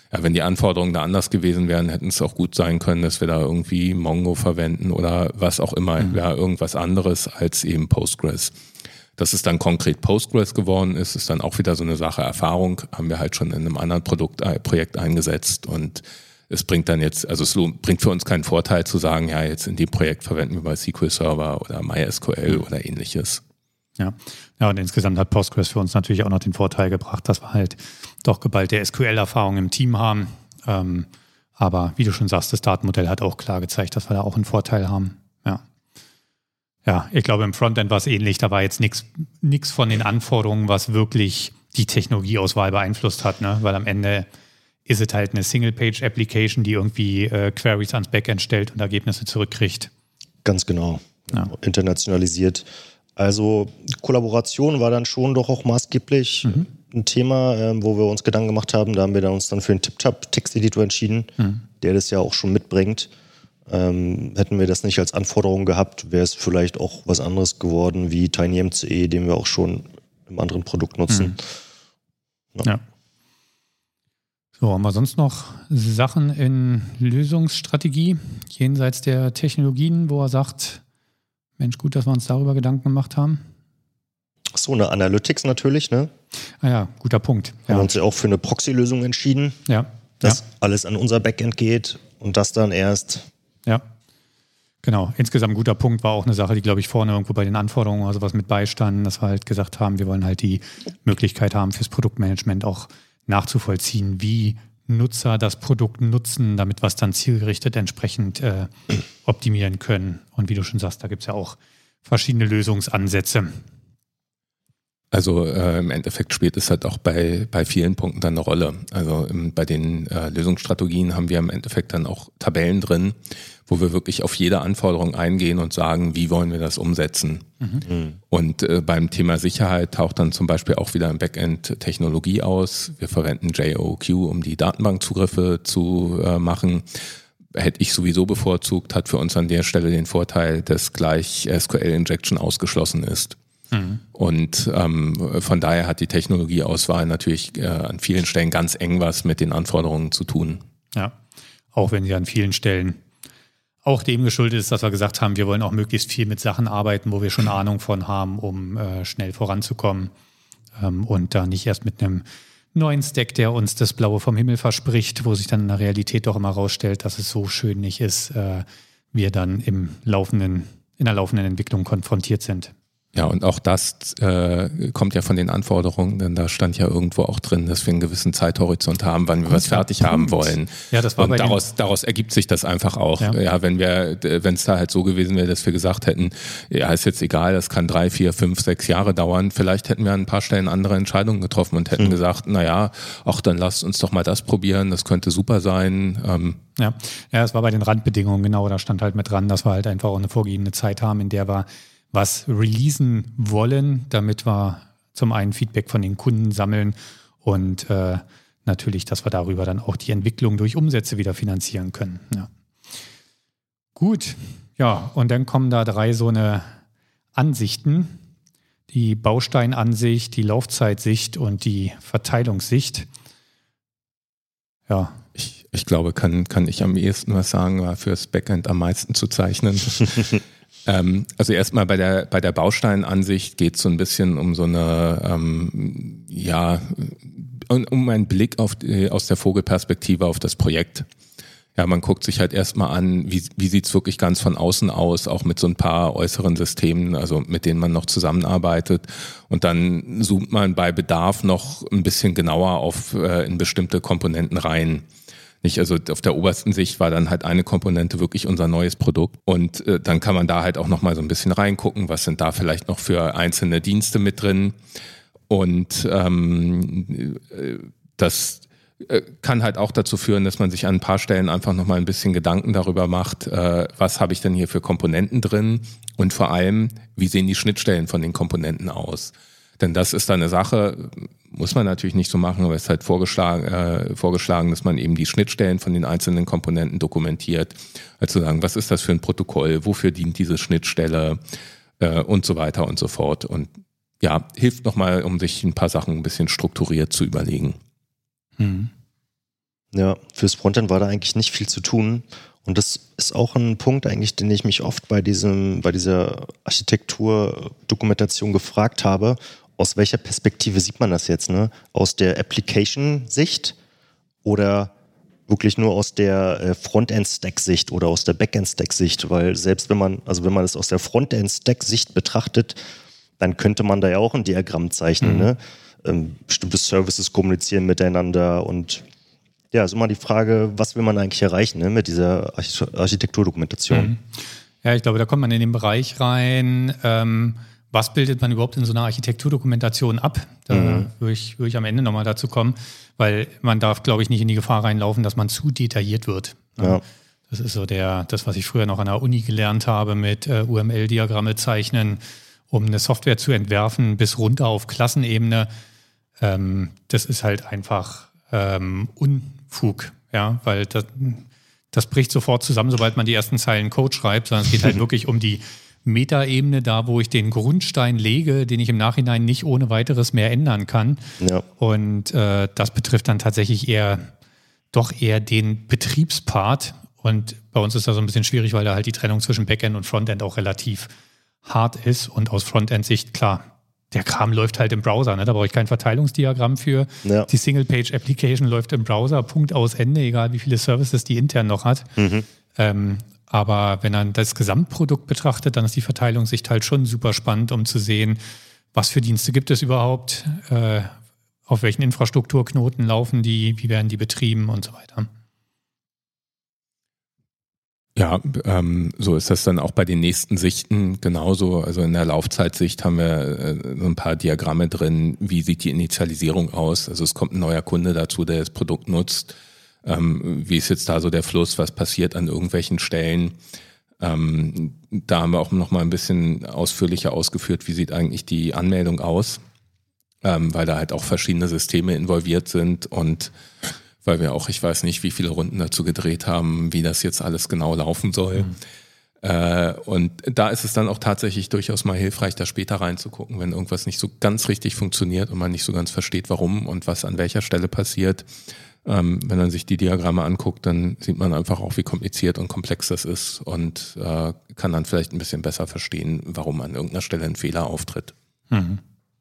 ja, wenn die Anforderungen da anders gewesen wären, hätten es auch gut sein können, dass wir da irgendwie Mongo verwenden oder was auch immer, mhm. ja, irgendwas anderes als eben Postgres. Dass es dann konkret Postgres geworden ist, ist dann auch wieder so eine Sache Erfahrung, haben wir halt schon in einem anderen Produkt, äh, Projekt eingesetzt und es bringt dann jetzt, also es bringt für uns keinen Vorteil zu sagen, ja, jetzt in dem Projekt verwenden wir mal S Q L Server oder MySQL mhm. oder ähnliches. Ja. ja, und insgesamt hat Postgres für uns natürlich auch noch den Vorteil gebracht, dass wir halt doch geballte S Q L-Erfahrung im Team haben. Ähm, aber wie du schon sagst, das Datenmodell hat auch klar gezeigt, dass wir da auch einen Vorteil haben. Ja, ja, ich glaube, im Frontend war es ähnlich. Da war jetzt nichts nichts von den Anforderungen, was wirklich die Technologieauswahl beeinflusst hat, ne? Weil am Ende ist es halt eine Single-Page-Application, die irgendwie äh, Queries ans Backend stellt und Ergebnisse zurückkriegt. Ganz genau. Ja. Internationalisiert. Also Kollaboration war dann schon doch auch maßgeblich mhm. ein Thema, äh, wo wir uns Gedanken gemacht haben. Da haben wir dann uns dann für den TipTap-Texteditor entschieden, mhm. der das ja auch schon mitbringt. Ähm, hätten wir das nicht als Anforderung gehabt, wäre es vielleicht auch was anderes geworden wie TinyMCE, den wir auch schon im anderen Produkt nutzen. Mhm. Ja. ja. So, haben wir sonst noch Sachen in Lösungsstrategie jenseits der Technologien, wo er sagt, Mensch, gut, dass wir uns darüber Gedanken gemacht haben. So, eine Analytics natürlich, ne? Ah ja, guter Punkt. Haben ja. wir uns ja auch für eine Proxy-Lösung entschieden, ja. dass ja. alles an unser Backend geht und das dann erst. Ja, genau. Insgesamt ein guter Punkt, war auch eine Sache, die, glaube ich, vorne irgendwo bei den Anforderungen oder sowas mit beistanden, dass wir halt gesagt haben, wir wollen halt die Möglichkeit haben, fürs Produktmanagement auch nachzuvollziehen, wie Nutzer das Produkt nutzen, damit wir es dann zielgerichtet entsprechend äh, optimieren können. Und wie du schon sagst, da gibt es ja auch verschiedene Lösungsansätze. Also äh, im Endeffekt spielt es halt auch bei, bei vielen Punkten dann eine Rolle. Also im, bei den äh, Lösungsstrategien haben wir im Endeffekt dann auch Tabellen drin, wo wir wirklich auf jede Anforderung eingehen und sagen, wie wollen wir das umsetzen. Mhm. Und äh, beim Thema Sicherheit taucht dann zum Beispiel auch wieder im Backend Technologie aus. Wir verwenden J O Q, um die Datenbankzugriffe zu äh, machen. Hätte ich sowieso bevorzugt, hat für uns an der Stelle den Vorteil, dass gleich S Q L-Injection ausgeschlossen ist. Mhm. Und ähm, von daher hat die Technologieauswahl natürlich äh, an vielen Stellen ganz eng was mit den Anforderungen zu tun. Ja, auch wenn sie an vielen Stellen auch dem geschuldet ist, dass wir gesagt haben, wir wollen auch möglichst viel mit Sachen arbeiten, wo wir schon Ahnung von haben, um äh, schnell voranzukommen ähm, und da nicht erst mit einem neuen Stack, der uns das Blaue vom Himmel verspricht, wo sich dann in der Realität doch immer rausstellt, dass es so schön nicht ist, äh, wir dann im laufenden, in der laufenden Entwicklung konfrontiert sind. Ja, und auch das äh, kommt ja von den Anforderungen, denn da stand ja irgendwo auch drin, dass wir einen gewissen Zeithorizont haben, wann wir was fertig Punkt. haben wollen. Ja, das war und bei daraus, daraus ergibt sich das einfach auch. Ja, ja wenn wir, wenn es da halt so gewesen wäre, dass wir gesagt hätten, ja, ist jetzt egal, das kann drei, vier, fünf, sechs Jahre dauern. Vielleicht hätten wir an ein paar Stellen andere Entscheidungen getroffen und hätten mhm. gesagt, na ja, ach, dann lasst uns doch mal das probieren, das könnte super sein. Ähm, ja, ja, es war bei den Randbedingungen, genau, da stand halt mit dran, dass wir halt einfach auch eine vorgegebene Zeit haben, in der wir was releasen wollen, damit wir zum einen Feedback von den Kunden sammeln und äh, natürlich, dass wir darüber dann auch die Entwicklung durch Umsätze wieder finanzieren können. Ja. Gut, ja, und dann kommen da drei so eine Ansichten, die Bausteinansicht, die Laufzeitsicht und die Verteilungssicht. Ja. Ich, ich glaube, kann, kann ich am ehesten was sagen, war fürs Backend am meisten zu zeichnen. Ähm, also erstmal bei der bei der Bausteinansicht geht es so ein bisschen um so eine ähm, ja um, um einen Blick auf die, aus der Vogelperspektive auf das Projekt. Ja, man guckt sich halt erstmal an, wie wie sieht's wirklich ganz von außen aus, auch mit so ein paar äußeren Systemen, also mit denen man noch zusammenarbeitet, und dann zoomt man bei Bedarf noch ein bisschen genauer auf äh, in bestimmte Komponenten rein. Nicht, also auf der obersten Sicht war dann halt eine Komponente wirklich unser neues Produkt, und äh, dann kann man da halt auch nochmal so ein bisschen reingucken, was sind da vielleicht noch für einzelne Dienste mit drin, und ähm, das äh, kann halt auch dazu führen, dass man sich an ein paar Stellen einfach nochmal ein bisschen Gedanken darüber macht, äh, was habe ich denn hier für Komponenten drin, und vor allem, wie sehen die Schnittstellen von den Komponenten aus. Denn das ist dann eine Sache, muss man natürlich nicht so machen, aber es ist halt vorgeschlagen, äh, vorgeschlagen, dass man eben die Schnittstellen von den einzelnen Komponenten dokumentiert. Also sagen, was ist das für ein Protokoll, wofür dient diese Schnittstelle äh, und so weiter und so fort. Und ja, hilft nochmal, um sich ein paar Sachen ein bisschen strukturiert zu überlegen. Hm. Ja, fürs Frontend war da eigentlich nicht viel zu tun. Und das ist auch ein Punkt eigentlich, den ich mich oft bei diesem, bei dieser Architektur-Dokumentation gefragt habe. Aus welcher Perspektive sieht man das jetzt? Ne? Aus der Application-Sicht oder wirklich nur aus der äh, Frontend-Stack-Sicht oder aus der Backend-Stack-Sicht? Weil selbst wenn man, also wenn man es aus der Frontend-Stack-Sicht betrachtet, dann könnte man da ja auch ein Diagramm zeichnen. Mhm. Ne? Ähm, bestimmte Services kommunizieren miteinander und ja, ist immer die Frage, was will man eigentlich erreichen, ne, mit dieser Arch- Architekturdokumentation? Mhm. Ja, ich glaube, da kommt man in den Bereich rein, ähm, was bildet man überhaupt in so einer Architekturdokumentation ab? Da mhm. würde ich, würde ich am Ende nochmal dazu kommen, weil man darf, glaube ich, nicht in die Gefahr reinlaufen, dass man zu detailliert wird. Ja. Das ist so der, das, was ich früher noch an der Uni gelernt habe mit äh, U M L-Diagramme zeichnen, um eine Software zu entwerfen, bis runter auf Klassenebene. Ähm, das ist halt einfach ähm, Unfug, ja, weil das, das bricht sofort zusammen, sobald man die ersten Zeilen Code schreibt, sondern es geht halt wirklich um die Metaebene, da wo ich den Grundstein lege, den ich im Nachhinein nicht ohne weiteres mehr ändern kann. Ja. Und äh, das betrifft dann tatsächlich eher, doch eher den Betriebspart. Und bei uns ist das so ein bisschen schwierig, weil da halt die Trennung zwischen Backend und Frontend auch relativ hart ist. Und aus Frontend-Sicht, klar, der Kram läuft halt im Browser, ne? Da brauche ich kein Verteilungsdiagramm für. Ja. Die Single-Page-Application läuft im Browser, Punkt aus Ende, egal wie viele Services die intern noch hat. Mhm. Ähm, aber wenn man das Gesamtprodukt betrachtet, dann ist die Verteilungssicht halt schon super spannend, um zu sehen, was für Dienste gibt es überhaupt, äh, auf welchen Infrastrukturknoten laufen die, wie werden die betrieben und so weiter. Ja, ähm, so ist das dann auch bei den nächsten Sichten genauso. Also in der Laufzeitsicht haben wir äh, so ein paar Diagramme drin. Wie sieht die Initialisierung aus? Also es kommt ein neuer Kunde dazu, der das Produkt nutzt. Ähm, wie ist jetzt da so der Fluss? Was passiert an irgendwelchen Stellen? Ähm, da haben wir auch noch mal ein bisschen ausführlicher ausgeführt, wie sieht eigentlich die Anmeldung aus? Ähm, weil da halt auch verschiedene Systeme involviert sind und weil wir auch, ich weiß nicht, wie viele Runden dazu gedreht haben, wie das jetzt alles genau laufen soll. Mhm. Äh, und da ist es dann auch tatsächlich durchaus mal hilfreich, da später reinzugucken, wenn irgendwas nicht so ganz richtig funktioniert und man nicht so ganz versteht, warum und was an welcher Stelle passiert. Ähm, wenn man sich die Diagramme anguckt, dann sieht man einfach auch, wie kompliziert und komplex das ist und äh, kann dann vielleicht ein bisschen besser verstehen, warum an irgendeiner Stelle ein Fehler auftritt. Mhm.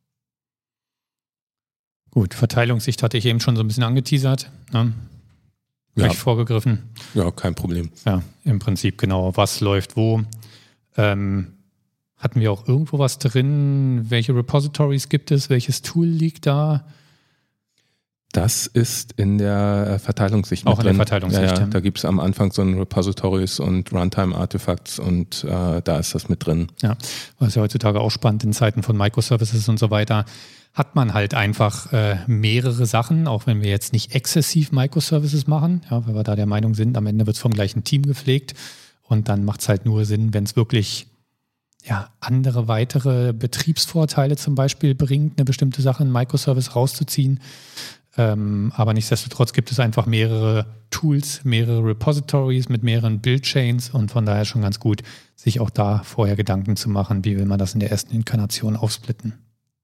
Gut, Verteilungssicht hatte ich eben schon so ein bisschen angeteasert. Ne? Ja. Gleich vorgegriffen. Ja, kein Problem. Ja, im Prinzip genau, was läuft wo. Ähm, hatten wir auch irgendwo was drin? Welche Repositories gibt es? Welches Tool liegt da? Das ist in der Verteilungssicht Auch in drin. der Verteilungssicht. Ja, ja. Ja. Da gibt es am Anfang so ein Repositories und Runtime-Artifacts und äh, da ist das mit drin. Ja, was ja heutzutage auch spannend in Zeiten von Microservices und so weiter, hat man halt einfach äh, mehrere Sachen, auch wenn wir jetzt nicht exzessiv Microservices machen, ja, weil wir da der Meinung sind, am Ende wird es vom gleichen Team gepflegt und dann macht es halt nur Sinn, wenn es wirklich ja, andere weitere Betriebsvorteile zum Beispiel bringt, eine bestimmte Sache in Microservice rauszuziehen. Ähm, aber nichtsdestotrotz gibt es einfach mehrere Tools, mehrere Repositories mit mehreren Build-Chains und von daher schon ganz gut, sich auch da vorher Gedanken zu machen, wie will man das in der ersten Inkarnation aufsplitten.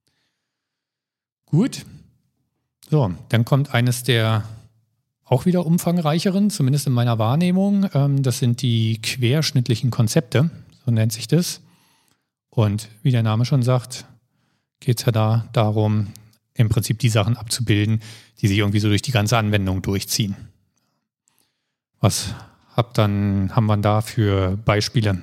Gut, so, dann kommt eines der auch wieder umfangreicheren, zumindest in meiner Wahrnehmung. Ähm, das sind die querschnittlichen Konzepte, so nennt sich das. Und wie der Name schon sagt, geht es ja da darum, im Prinzip die Sachen abzubilden, die sich irgendwie so durch die ganze Anwendung durchziehen. Was hab dann, haben wir da für Beispiele?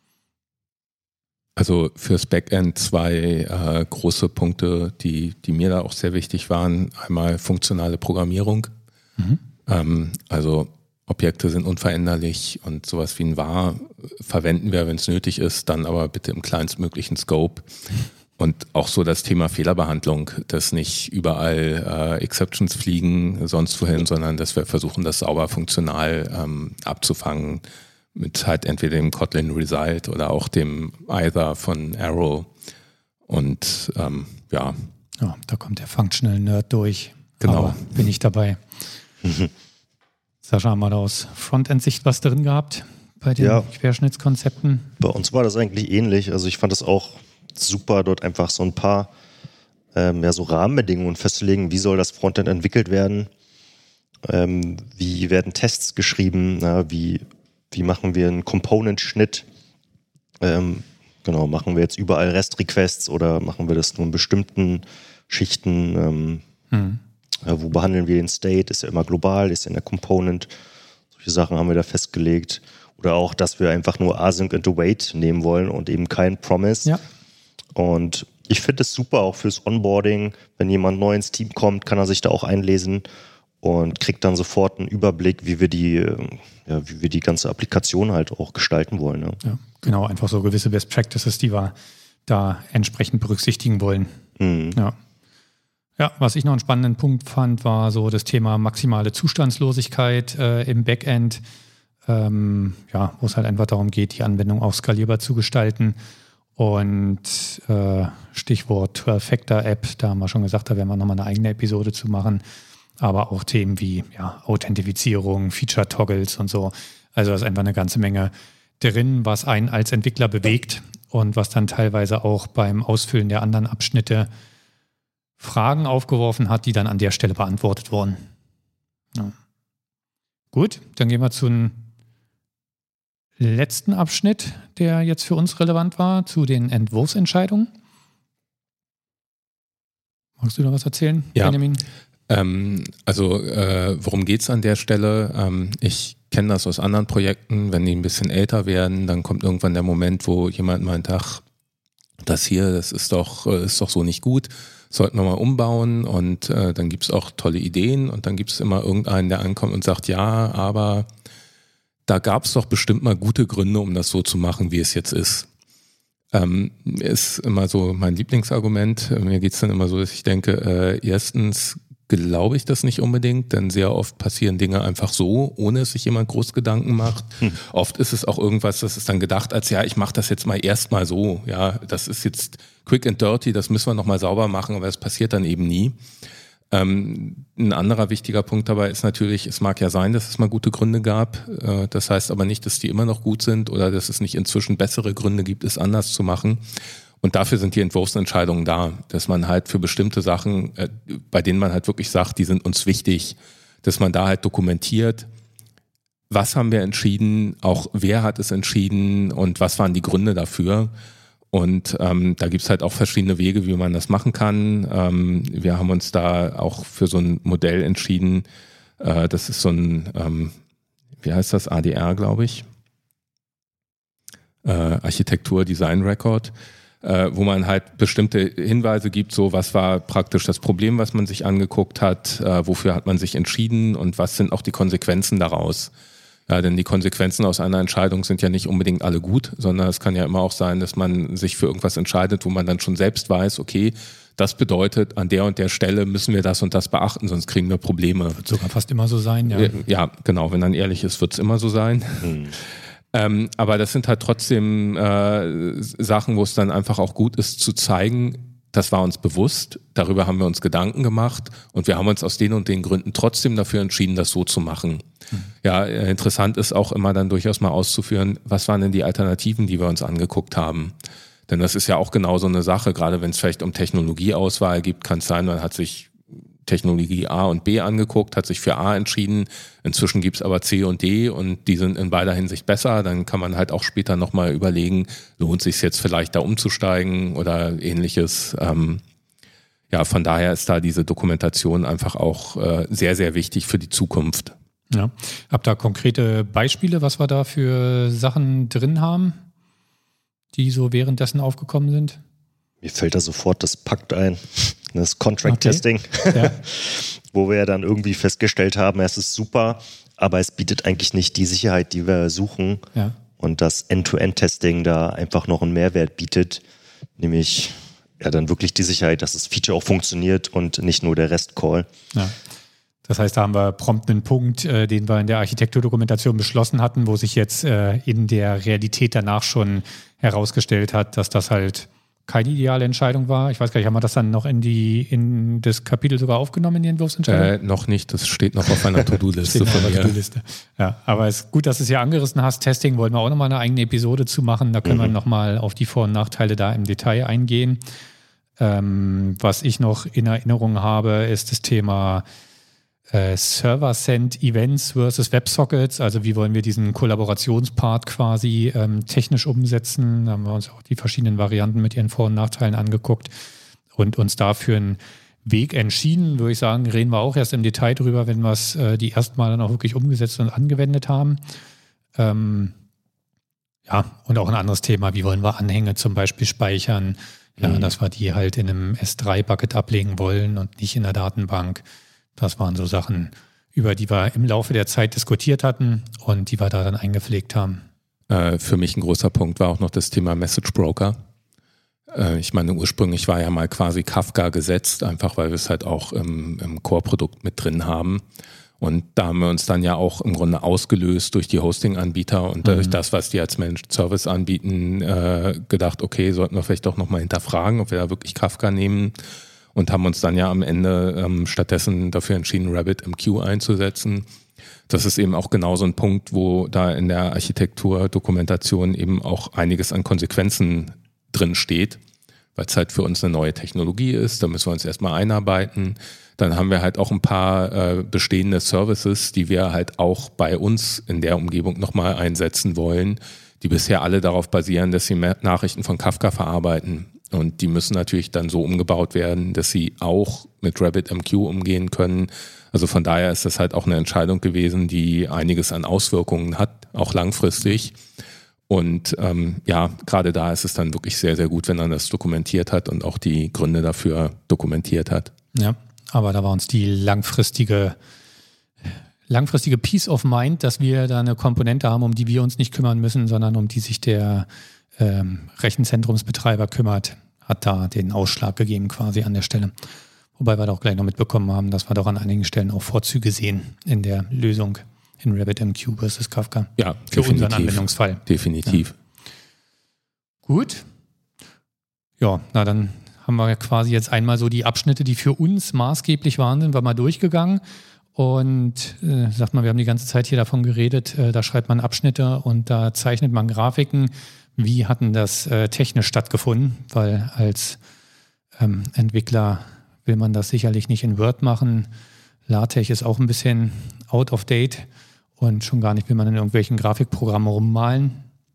Also fürs Backend zwei äh, große Punkte, die, die mir da auch sehr wichtig waren. Einmal funktionale Programmierung. Mhm. Ähm, also Objekte sind unveränderlich und sowas wie ein var verwenden wir, wenn es nötig ist, dann aber bitte im kleinstmöglichen Scope. Und auch so das Thema Fehlerbehandlung, dass nicht überall äh, Exceptions fliegen, sonst wohin, sondern dass wir versuchen, das sauber funktional ähm, abzufangen mit halt entweder dem Kotlin Result oder auch dem Either von Arrow. Und ähm, ja. Ja, da kommt der Functional Nerd durch. Genau. Aber bin ich dabei. Mhm. Sascha, haben wir da aus Frontend-Sicht was drin gehabt bei den ja. Querschnittskonzepten? Bei uns war das eigentlich ähnlich. Also ich fand das auch super, dort einfach so ein paar ähm, ja, so Rahmenbedingungen festzulegen, wie soll das Frontend entwickelt werden. ähm, wie werden Tests geschrieben, na, wie, wie machen wir einen Component-Schnitt, ähm, genau, machen wir jetzt überall REST-Requests oder machen wir das nur in bestimmten Schichten, ähm, hm. ja, wo behandeln wir den State, ist ja immer global, ist ja in der Component, solche Sachen haben wir da festgelegt. Oder auch, dass wir einfach nur Async and Await nehmen wollen und eben kein Promise. Ja. Und ich finde es super auch fürs Onboarding. Wenn jemand neu ins Team kommt, kann er sich da auch einlesen und kriegt dann sofort einen Überblick, wie wir die, ja, wie wir die ganze Applikation halt auch gestalten wollen. Ne? Ja, genau, einfach so gewisse Best Practices, die wir da entsprechend berücksichtigen wollen. Mhm. Ja. Ja, was ich noch einen spannenden Punkt fand, war so das Thema maximale Zustandslosigkeit äh, im Backend. Ähm, ja, wo es halt einfach darum geht, die Anwendung auch skalierbar zu gestalten. Und äh, Stichwort zwölf-Factor-App, da haben wir schon gesagt, da werden wir nochmal eine eigene Episode zu machen. Aber auch Themen wie ja, Authentifizierung, Feature-Toggles und so. Also da ist einfach eine ganze Menge drin, was einen als Entwickler bewegt und was dann teilweise auch beim Ausfüllen der anderen Abschnitte Fragen aufgeworfen hat, die dann an der Stelle beantwortet wurden. Ja. Gut, dann gehen wir zu einem letzten Abschnitt, der jetzt für uns relevant war, zu den Entwurfsentscheidungen. Magst du da was erzählen, ja. Benjamin? Ähm, also äh, worum geht es an der Stelle? Ähm, ich kenne das aus anderen Projekten, wenn die ein bisschen älter werden, dann kommt irgendwann der Moment, wo jemand meint, ach, das hier, das ist doch, ist doch so nicht gut, sollten wir mal umbauen und äh, dann gibt es auch tolle Ideen und dann gibt es immer irgendeinen, der ankommt und sagt, ja, aber da gab es doch bestimmt mal gute Gründe, um das so zu machen, wie es jetzt ist. Ähm, ist immer so mein Lieblingsargument. Mir geht es dann immer so, dass ich denke, äh, erstens glaube ich das nicht unbedingt, denn sehr oft passieren Dinge einfach so, ohne dass sich jemand groß Gedanken macht. Hm. Oft ist es auch irgendwas, das ist dann gedacht als, ja, ich mache das jetzt mal erstmal so. Ja, das ist jetzt quick and dirty, das müssen wir nochmal sauber machen, aber das passiert dann eben nie. Ähm, ein anderer wichtiger Punkt dabei ist natürlich, es mag ja sein, dass es mal gute Gründe gab. Äh, das heißt aber nicht, dass die immer noch gut sind oder dass es nicht inzwischen bessere Gründe gibt, es anders zu machen. Und dafür sind die Entwurfsentscheidungen da, dass man halt für bestimmte Sachen, äh, bei denen man halt wirklich sagt, die sind uns wichtig, dass man da halt dokumentiert, was haben wir entschieden, auch wer hat es entschieden und was waren die Gründe dafür. Und ähm, da gibt's halt auch verschiedene Wege, wie man das machen kann. Ähm, wir haben uns da auch für so ein Modell entschieden. Äh, das ist so ein, ähm, wie heißt das, A D R, glaube ich. Äh, Architektur Design Record, äh, wo man halt bestimmte Hinweise gibt, so was war praktisch das Problem, was man sich angeguckt hat, äh, wofür hat man sich entschieden und was sind auch die Konsequenzen daraus. Ja, denn die Konsequenzen aus einer Entscheidung sind ja nicht unbedingt alle gut, sondern es kann ja immer auch sein, dass man sich für irgendwas entscheidet, wo man dann schon selbst weiß, okay, das bedeutet, an der und der Stelle müssen wir das und das beachten, sonst kriegen wir Probleme. Wird sogar fast immer so sein, ja. Ja, genau, wenn dann ehrlich ist, wird es immer so sein. Mhm. ähm, aber das sind halt trotzdem äh, Sachen, wo es dann einfach auch gut ist zu zeigen, das war uns bewusst, darüber haben wir uns Gedanken gemacht und wir haben uns aus den und den Gründen trotzdem dafür entschieden, das so zu machen. Mhm. Ja, interessant ist auch immer dann durchaus mal auszuführen, was waren denn die Alternativen, die wir uns angeguckt haben. Denn das ist ja auch genau so eine Sache, gerade wenn es vielleicht um Technologieauswahl geht, kann es sein, man hat sich Technologie A und B angeguckt, hat sich für A entschieden, inzwischen gibt es aber C und D und die sind in beider Hinsicht besser, dann kann man halt auch später nochmal überlegen, lohnt es sich jetzt vielleicht da umzusteigen oder ähnliches. Ähm, ja, von daher ist da diese Dokumentation einfach auch äh, sehr, sehr wichtig für die Zukunft. Ja, habt ihr konkrete Beispiele, was wir da für Sachen drin haben, die so währenddessen aufgekommen sind? Mir fällt da sofort das Pakt ein, das Contract okay. Testing, ja. Wo wir ja dann irgendwie festgestellt haben, es ist super, aber es bietet eigentlich nicht die Sicherheit, die wir suchen. Ja. Und das End-to-End-Testing da einfach noch einen Mehrwert bietet, nämlich ja dann wirklich die Sicherheit, dass das Feature auch funktioniert und nicht nur der Rest-Call. Ja. Das heißt, da haben wir prompt einen Punkt, äh, den wir in der Architekturdokumentation beschlossen hatten, wo sich jetzt äh, in der Realität danach schon herausgestellt hat, dass das halt keine ideale Entscheidung war. Ich weiß gar nicht, haben wir das dann noch in die in das Kapitel sogar aufgenommen, in die Entwurfsentscheidung? Äh, noch nicht, das steht noch auf einer To-Do-Liste von mir. To-Do-Liste. Ja, aber es ist gut, dass du es hier angerissen hast. Testing wollten wir auch nochmal eine eigene Episode zu machen. Da können mhm. wir nochmal auf die Vor- und Nachteile da im Detail eingehen. Ähm, was ich noch in Erinnerung habe, ist das Thema äh, Server-Send-Events versus WebSockets, also wie wollen wir diesen Kollaborationspart quasi ähm, technisch umsetzen. Da haben wir uns auch die verschiedenen Varianten mit ihren Vor- und Nachteilen angeguckt und uns dafür einen Weg entschieden, würde ich sagen, reden wir auch erst im Detail drüber, wenn wir es äh, die ersten Mal dann auch wirklich umgesetzt und angewendet haben. Ähm, ja, und auch ein anderes Thema, wie wollen wir Anhänge zum Beispiel speichern, ja, mhm. dass wir die halt in einem S drei Bucket ablegen wollen und nicht in der Datenbank. Das waren so Sachen, über die wir im Laufe der Zeit diskutiert hatten und die wir da dann eingepflegt haben. Äh, für mich ein großer Punkt war auch noch das Thema Message Broker. Äh, ich meine, ursprünglich war ja mal quasi Kafka gesetzt, einfach weil wir es halt auch im, im Core-Produkt mit drin haben. Und da haben wir uns dann ja auch im Grunde ausgelöst durch die Hosting-Anbieter und durch mhm. das, was die als Managed Service anbieten, äh, gedacht, okay, sollten wir vielleicht doch nochmal hinterfragen, ob wir da wirklich Kafka nehmen, und haben uns dann ja am Ende ähm, stattdessen dafür entschieden, RabbitMQ einzusetzen. Das ist eben auch genau so ein Punkt, wo da in der Architektur-Dokumentation eben auch einiges an Konsequenzen drin steht, weil es halt für uns eine neue Technologie ist. Da müssen wir uns erstmal einarbeiten. Dann haben wir halt auch ein paar äh, bestehende Services, die wir halt auch bei uns in der Umgebung nochmal einsetzen wollen, die bisher alle darauf basieren, dass sie Nachrichten von Kafka verarbeiten. Und die müssen natürlich dann so umgebaut werden, dass sie auch mit RabbitMQ umgehen können. Also von daher ist das halt auch eine Entscheidung gewesen, die einiges an Auswirkungen hat, auch langfristig. Und ähm, ja, gerade da ist es dann wirklich sehr, sehr gut, wenn man das dokumentiert hat und auch die Gründe dafür dokumentiert hat. Ja, aber da war uns die langfristige, langfristige Peace of Mind, dass wir da eine Komponente haben, um die wir uns nicht kümmern müssen, sondern um die sich der ähm, Rechenzentrumsbetreiber kümmert, hat da den Ausschlag gegeben quasi an der Stelle. Wobei wir da auch gleich noch mitbekommen haben, dass wir doch an einigen Stellen auch Vorzüge sehen in der Lösung in RabbitMQ versus Kafka. Ja, für unseren Anwendungsfall. Definitiv. Ja. Gut. Ja, na dann haben wir quasi jetzt einmal so die Abschnitte, die für uns maßgeblich waren, sind wir mal durchgegangen. Und äh, sagt man, wir haben die ganze Zeit hier davon geredet, äh, da schreibt man Abschnitte und da zeichnet man Grafiken. Wie hat denn das äh, technisch stattgefunden? Weil als ähm, Entwickler will man das sicherlich nicht in Word machen. LaTeX ist auch ein bisschen out of date und schon gar nicht will man in irgendwelchen Grafikprogrammen rummalen.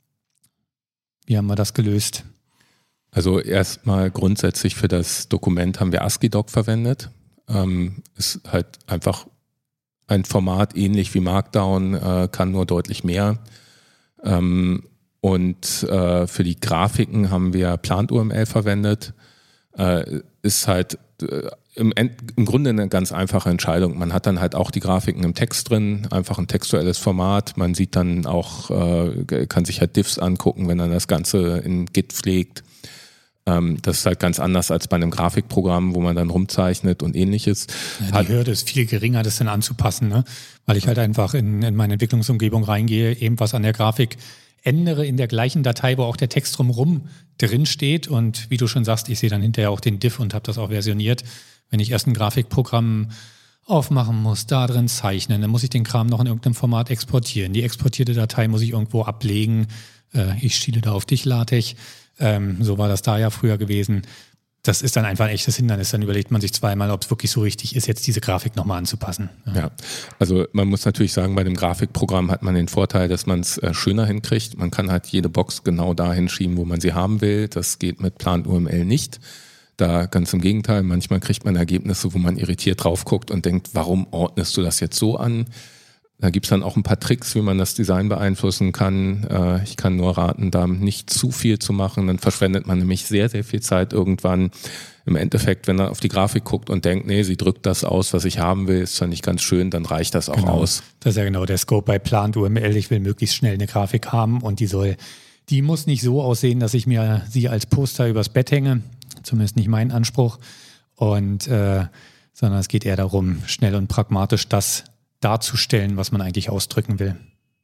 Wie haben wir das gelöst? Also erstmal grundsätzlich für das Dokument haben wir ASCII-Doc verwendet. Ähm, ist halt einfach ein Format ähnlich wie Markdown, äh, kann nur deutlich mehr. Ähm, Und äh, für die Grafiken haben wir Plant-U M L verwendet. Äh, ist halt äh, im, im Grunde eine ganz einfache Entscheidung. Man hat dann halt auch die Grafiken im Text drin, einfach ein textuelles Format. Man sieht dann auch, äh, kann sich halt Diffs angucken, wenn man das Ganze in Git pflegt. Ähm, das ist halt ganz anders als bei einem Grafikprogramm, wo man dann rumzeichnet und ähnliches. Ja, die hat, Hürde ist viel geringer, das dann anzupassen, ne? Weil ich halt einfach in, in meine Entwicklungsumgebung reingehe, eben was an der Grafik ändere in der gleichen Datei, wo auch der Text drumherum drin steht. Und wie du schon sagst, ich sehe dann hinterher auch den Diff und habe das auch versioniert. Wenn ich erst ein Grafikprogramm aufmachen muss, da drin zeichnen, dann muss ich den Kram noch in irgendeinem Format exportieren. Die exportierte Datei muss ich irgendwo ablegen. Äh, ich schiele da auf dich, LaTeX. Ähm, so war das da ja früher gewesen. Das ist dann einfach ein echtes Hindernis. Dann überlegt man sich zweimal, ob es wirklich so richtig ist, jetzt diese Grafik nochmal anzupassen. Ja. ja, also man muss natürlich sagen, bei dem Grafikprogramm hat man den Vorteil, dass man es äh, schöner hinkriegt. Man kann halt jede Box genau da hinschieben, wo man sie haben will. Das geht mit Plant-U M L nicht. Da ganz im Gegenteil, manchmal kriegt man Ergebnisse, wo man irritiert drauf guckt und denkt, warum ordnest du das jetzt so an? Da gibt's dann auch ein paar Tricks, wie man das Design beeinflussen kann. Äh, ich kann nur raten, da nicht zu viel zu machen. Dann verschwendet man nämlich sehr, sehr viel Zeit irgendwann. Im Endeffekt, wenn er auf die Grafik guckt und denkt, nee, sie drückt das aus, was ich haben will, ist zwar nicht ganz schön, dann reicht das auch genau. aus. Das ist ja genau der Scope bei Plant-U M L. Ich will möglichst schnell eine Grafik haben und die soll, die muss nicht so aussehen, dass ich mir sie als Poster übers Bett hänge. Zumindest nicht mein Anspruch. Und, äh, sondern es geht eher darum, schnell und pragmatisch das darzustellen, was man eigentlich ausdrücken will.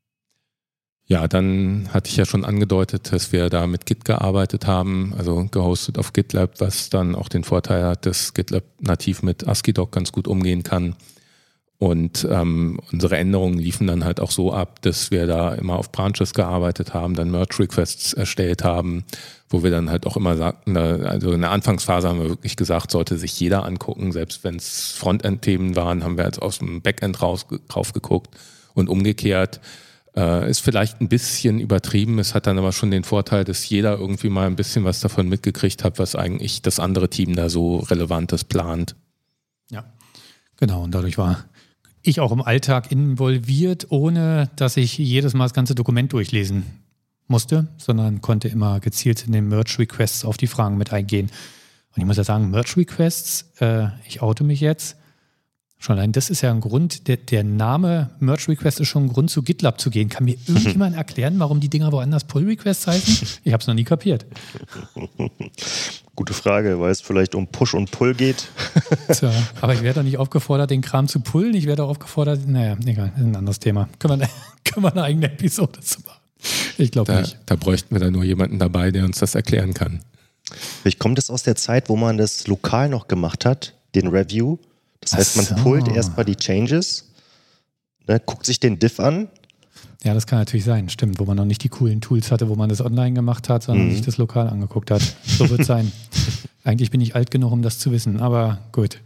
Ja, dann hatte ich ja schon angedeutet, dass wir da mit Git gearbeitet haben, also gehostet auf GitLab, was dann auch den Vorteil hat, dass GitLab nativ mit ASCII-Doc ganz gut umgehen kann. Und ähm, unsere Änderungen liefen dann halt auch so ab, dass wir da immer auf Branches gearbeitet haben, dann Merge-Requests erstellt haben, wo wir dann halt auch immer sagten, da, also in der Anfangsphase haben wir wirklich gesagt, sollte sich jeder angucken, selbst wenn es Frontend-Themen waren, haben wir jetzt aus dem Backend raus, drauf geguckt und umgekehrt. Äh, ist vielleicht ein bisschen übertrieben, es hat dann aber schon den Vorteil, dass jeder irgendwie mal ein bisschen was davon mitgekriegt hat, was eigentlich das andere Team da so Relevantes plant. Ja, genau, und dadurch war ich auch im Alltag involviert, ohne dass ich jedes Mal das ganze Dokument durchlesen musste, sondern konnte immer gezielt in den Merge-Requests auf die Fragen mit eingehen. Und ich muss ja sagen, Merge-Requests, äh, ich oute mich jetzt, schon allein das ist ja ein Grund, der, der Name Merge-Request ist schon ein Grund, zu GitLab zu gehen. Kann mir irgendjemand erklären, warum die Dinger woanders Pull-Requests heißen? Ich habe es noch nie kapiert. Gute Frage, weil es vielleicht um Push und Pull geht. Tja, aber ich werde doch nicht aufgefordert, den Kram zu pullen. Ich werde auch aufgefordert, naja, egal, das ist ein anderes Thema. Können wir, können wir eine eigene Episode zu machen? Ich glaube da, nicht. Da bräuchten wir dann nur jemanden dabei, der uns das erklären kann. Vielleicht kommt es aus der Zeit, wo man das lokal noch gemacht hat, den Review. Das heißt, man so. pullt erstmal die Changes, ne, guckt sich den Diff an. Ja, das kann natürlich sein, stimmt, wo man noch nicht die coolen Tools hatte, wo man das online gemacht hat, sondern Mhm. sich das lokal angeguckt hat. So wird es sein. Eigentlich bin ich alt genug, um das zu wissen, aber gut.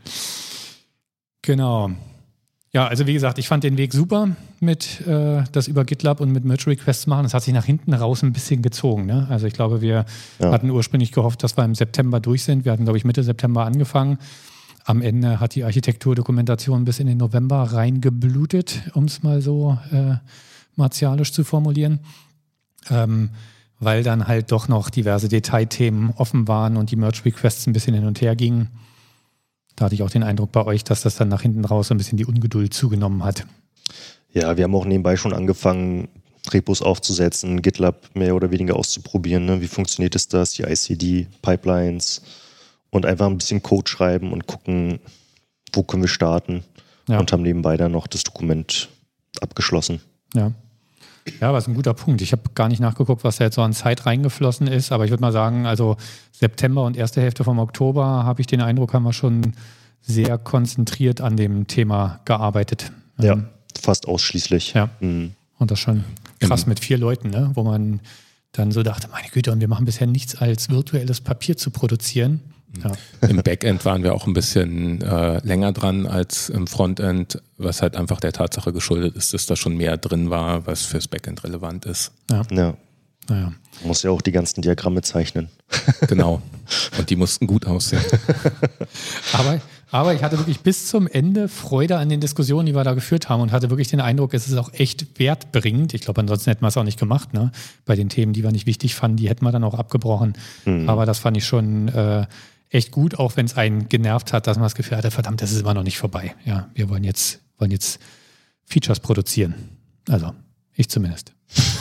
Genau. Ja, also wie gesagt, ich fand den Weg super mit äh, das über GitLab und mit Merge-Requests machen. Das hat sich nach hinten raus ein bisschen gezogen. Ne? Also ich glaube, wir Ja. hatten ursprünglich gehofft, dass wir im September durch sind. Wir hatten, glaube ich, Mitte September angefangen. Am Ende hat die Architekturdokumentation bis in den November reingeblutet, um es mal so äh, martialisch zu formulieren, ähm, weil dann halt doch noch diverse Detailthemen offen waren und die Merge-Requests ein bisschen hin und her gingen. Da hatte ich auch den Eindruck bei euch, dass das dann nach hinten raus so ein bisschen die Ungeduld zugenommen hat. Ja, wir haben auch nebenbei schon angefangen, Repos aufzusetzen, GitLab mehr oder weniger auszuprobieren. Ne? Wie funktioniert es das, die I C D-Pipelines und einfach ein bisschen Code schreiben und gucken, wo können wir starten, Ja. und haben nebenbei dann noch das Dokument abgeschlossen. Ja. Ja, aber ist ein guter Punkt. Ich habe gar nicht nachgeguckt, was da jetzt so an Zeit reingeflossen ist, aber ich würde mal sagen, also September und erste Hälfte vom Oktober habe ich den Eindruck, haben wir schon sehr konzentriert an dem Thema gearbeitet. Ja, Ähm, fast ausschließlich. Ja. Mhm. Und das schon krass Mhm. mit vier Leuten, ne? Wo man dann so dachte, meine Güte, und wir machen bisher nichts als virtuelles Papier zu produzieren. Ja. Im Backend waren wir auch ein bisschen äh, länger dran als im Frontend, was halt einfach der Tatsache geschuldet ist, dass da schon mehr drin war, was fürs Backend relevant ist. Ja. Ja, Naja. man muss ja auch die ganzen Diagramme zeichnen. Genau. Und die mussten gut aussehen. Aber, aber ich hatte wirklich bis zum Ende Freude an den Diskussionen, die wir da geführt haben und hatte wirklich den Eindruck, es ist auch echt wertbringend. Ich glaube, ansonsten hätten wir es auch nicht gemacht. Ne? Bei den Themen, die wir nicht wichtig fanden, die hätten wir dann auch abgebrochen. Mhm. Aber das fand ich schon äh, echt gut, auch wenn es einen genervt hat, dass man das Gefühl hatte, verdammt, das ist immer noch nicht vorbei. Ja, wir wollen jetzt, wollen jetzt Features produzieren. Also, ich zumindest.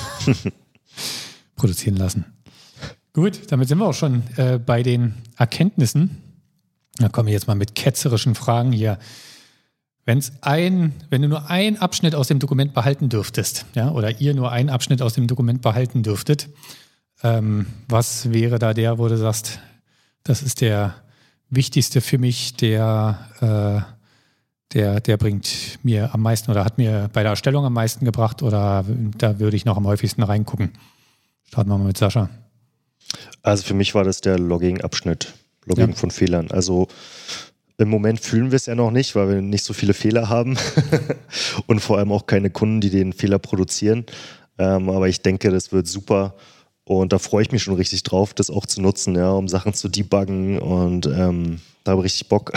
Produzieren lassen. Gut, damit sind wir auch schon äh, bei den Erkenntnissen. Da komme ich jetzt mal mit ketzerischen Fragen hier. Wenn's ein, wenn du nur einen Abschnitt aus dem Dokument behalten dürftest, ja, oder ihr nur einen Abschnitt aus dem Dokument behalten dürftet, ähm, was wäre da der, wo du sagst, das ist der wichtigste für mich, der, äh, der, der bringt mir am meisten oder hat mir bei der Erstellung am meisten gebracht, oder da würde ich noch am häufigsten reingucken? Starten wir mal mit Sascha. Also für mich war das der Logging-Abschnitt, Logging Ja. von Fehlern. Also im Moment fühlen wir es ja noch nicht, weil wir nicht so viele Fehler haben und vor allem auch keine Kunden, die den Fehler produzieren. Ähm, aber ich denke, das wird super und da freue ich mich schon richtig drauf, das auch zu nutzen, ja, um Sachen zu debuggen, und ähm, da habe ich richtig Bock.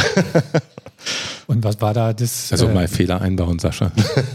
Und was war da das? Also äh, mal Fehler einbauen, Sascha.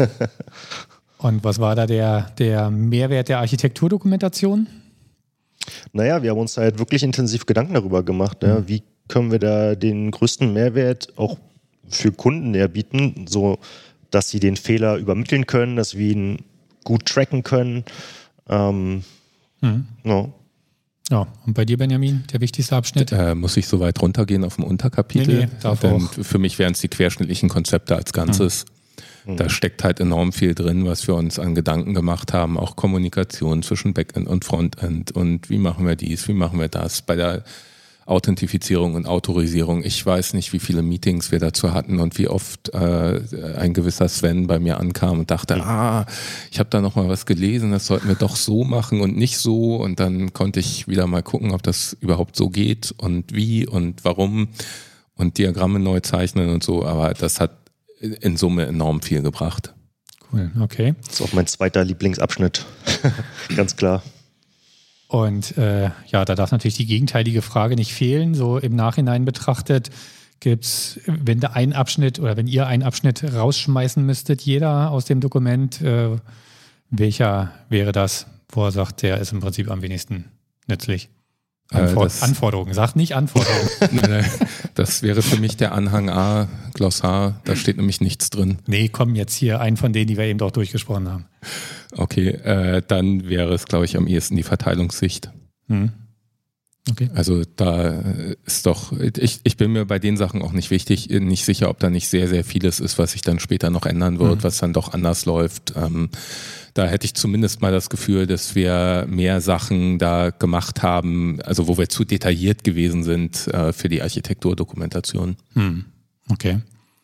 Und was war da der, der Mehrwert der Architekturdokumentation? Naja, wir haben uns halt wirklich intensiv Gedanken darüber gemacht, ja, wie können wir da den größten Mehrwert auch für Kunden erbieten, so dass sie den Fehler übermitteln können, dass wir ihn gut tracken können. Ähm, Mhm. no. Ja, und bei dir, Benjamin, der wichtigste Abschnitt? Äh, muss ich so weit runtergehen auf dem Unterkapitel? Nee, nee, darf Denn auch. für mich wären es die querschnittlichen Konzepte als Ganzes. Mhm. Da steckt halt enorm viel drin, was wir uns an Gedanken gemacht haben. Auch Kommunikation zwischen Backend und Frontend. Und wie machen wir dies, wie machen wir das? Bei der Authentifizierung und Autorisierung. Ich weiß nicht, wie viele Meetings wir dazu hatten und wie oft äh, ein gewisser Sven bei mir ankam und dachte, ah, ich habe da noch mal was gelesen, das sollten wir doch so machen und nicht so. Und dann konnte ich wieder mal gucken, ob das überhaupt so geht und wie und warum und Diagramme neu zeichnen und so. Aber das hat in Summe enorm viel gebracht. Cool, okay. Das ist auch mein zweiter Lieblingsabschnitt, ganz klar. Und äh, ja, da darf natürlich die gegenteilige Frage nicht fehlen. So im Nachhinein betrachtet gibt's, wenn da ein Abschnitt oder wenn ihr einen Abschnitt rausschmeißen müsstet, jeder aus dem Dokument, äh, welcher wäre das, wo er sagt, der ist im Prinzip am wenigsten nützlich? Anfor- äh, Anforderungen, sagt nicht Anforderungen. Nein, nein, das wäre für mich der Anhang A, Glossar, da steht nämlich nichts drin. Nee, komm, jetzt hier einen von denen, die wir eben doch durchgesprochen haben. Okay, äh, dann wäre es, glaube ich, am ehesten die Verteilungssicht. Hm. Okay. Also da ist doch, ich, ich bin mir bei den Sachen auch nicht wichtig, nicht sicher, ob da nicht sehr, sehr vieles ist, was sich dann später noch ändern wird, mhm. was dann doch anders läuft. Ähm, da hätte ich zumindest mal das Gefühl, dass wir mehr Sachen da gemacht haben, also wo wir zu detailliert gewesen sind äh, für die Architekturdokumentation. Mhm. Okay.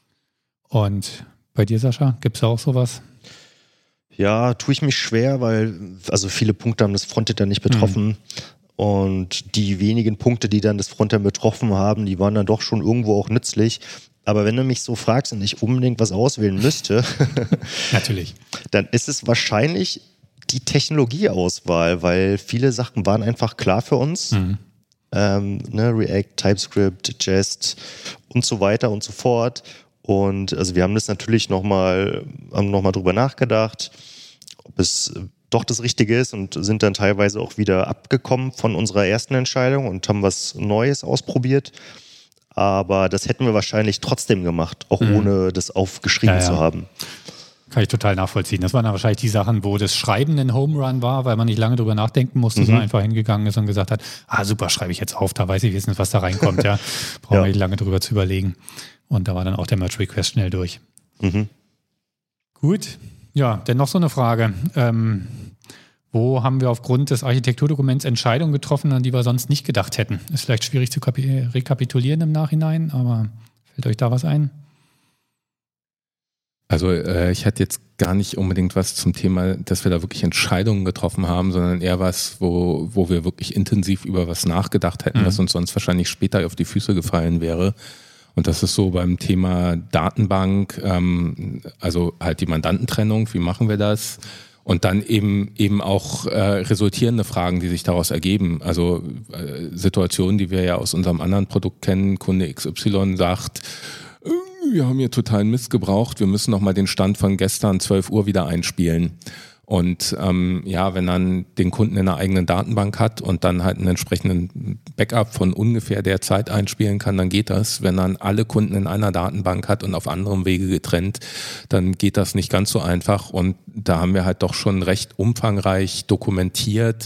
Und bei dir, Sascha, gibt es auch sowas? Ja, tue ich mich schwer, weil also viele Punkte haben das Frontend ja nicht betroffen. Mhm. Und die wenigen Punkte, die dann das Frontend betroffen haben, die waren dann doch schon irgendwo auch nützlich. Aber wenn du mich so fragst und ich unbedingt was auswählen müsste, natürlich, dann ist es wahrscheinlich die Technologieauswahl, weil viele Sachen waren einfach klar für uns. Mhm. Ähm, ne, React, TypeScript, Jest und so weiter und so fort. Und also wir haben das natürlich nochmal, haben nochmal drüber nachgedacht, ob es doch das Richtige ist und sind dann teilweise auch wieder abgekommen von unserer ersten Entscheidung und haben was Neues ausprobiert. Aber das hätten wir wahrscheinlich trotzdem gemacht, auch mhm. ohne das aufgeschrieben ja, ja. zu haben. Kann ich total nachvollziehen. Das waren dann wahrscheinlich die Sachen, wo das Schreiben ein Home Run war, weil man nicht lange drüber nachdenken musste, mhm. sondern einfach hingegangen ist und gesagt hat, ah super, schreibe ich jetzt auf, da weiß ich jetzt nicht, was da reinkommt. Ja, brauchen ja. wir nicht lange drüber zu überlegen. Und da war dann auch der Merge Request schnell durch. Mhm. Gut. Ja, denn noch so eine Frage. Ähm, wo haben wir aufgrund des Architekturdokuments Entscheidungen getroffen, an die wir sonst nicht gedacht hätten? Ist vielleicht schwierig zu kapi- rekapitulieren im Nachhinein, aber fällt euch da was ein? Also äh, ich hatte jetzt gar nicht unbedingt was zum Thema, dass wir da wirklich Entscheidungen getroffen haben, sondern eher was, wo, wo wir wirklich intensiv über was nachgedacht hätten, mhm. was uns sonst wahrscheinlich später auf die Füße gefallen wäre. Und das ist so beim Thema Datenbank, ähm, also halt die Mandantentrennung, wie machen wir das? Und dann eben eben auch äh, resultierende Fragen, die sich daraus ergeben. Also äh, Situationen, die wir ja aus unserem anderen Produkt kennen. Kunde X Y sagt, äh, wir haben hier totalen Mist gebraucht, wir müssen noch mal den Stand von gestern zwölf Uhr wieder einspielen. Und ähm, ja, wenn man den Kunden in einer eigenen Datenbank hat und dann halt einen entsprechenden Backup von ungefähr der Zeit einspielen kann, dann geht das. Wenn man alle Kunden in einer Datenbank hat und auf anderem Wege getrennt, dann geht das nicht ganz so einfach. Und da haben wir halt doch schon recht umfangreich dokumentiert,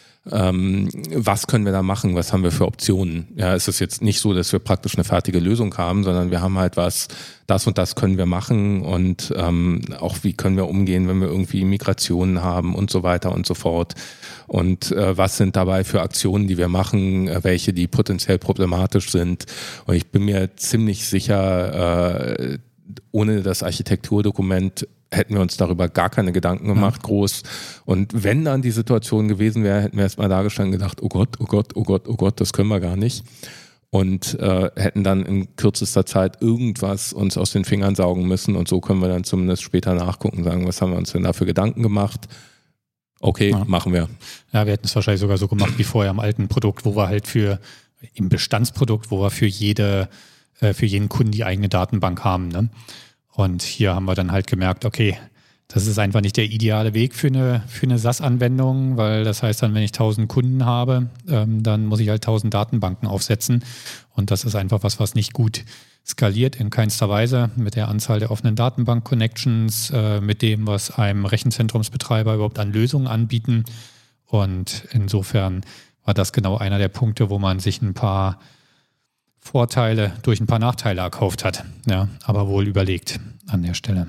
ähm, was können wir da machen, was haben wir für Optionen. Ja, es ist jetzt nicht so, dass wir praktisch eine fertige Lösung haben, sondern wir haben halt was, das und das können wir machen und ähm, auch wie können wir umgehen, wenn wir irgendwie Migrationen haben und so weiter und so fort. Und äh, was sind dabei für Aktionen, die wir machen, äh, welche, die potenziell problematisch sind. Und ich bin mir ziemlich sicher, äh, ohne das Architekturdokument hätten wir uns darüber gar keine Gedanken gemacht, ja. groß. Und wenn dann die Situation gewesen wäre, hätten wir erst mal da gestanden und gedacht, oh Gott, oh Gott, oh Gott, oh Gott, das können wir gar nicht. Und äh, hätten dann in kürzester Zeit irgendwas uns aus den Fingern saugen müssen. Und so können wir dann zumindest später nachgucken und sagen, was haben wir uns denn da für Gedanken gemacht? Okay, ja. machen wir. Ja, wir hätten es wahrscheinlich sogar so gemacht wie vorher im alten Produkt, wo wir halt für, im Bestandsprodukt, wo wir für jede, äh, für jeden Kunden die eigene Datenbank haben, ne? Und hier haben wir dann halt gemerkt, okay, das ist einfach nicht der ideale Weg für eine, für eine SaaS-Anwendung, weil das heißt dann, wenn ich tausend Kunden habe, ähm, dann muss ich halt tausend Datenbanken aufsetzen. Und das ist einfach was, was nicht gut skaliert in keinster Weise mit der Anzahl der offenen Datenbank-Connections, äh, mit dem, was einem Rechenzentrumsbetreiber überhaupt an Lösungen anbieten. Und insofern war das genau einer der Punkte, wo man sich ein paar Vorteile durch ein paar Nachteile erkauft hat. Ja, aber wohl überlegt an der Stelle.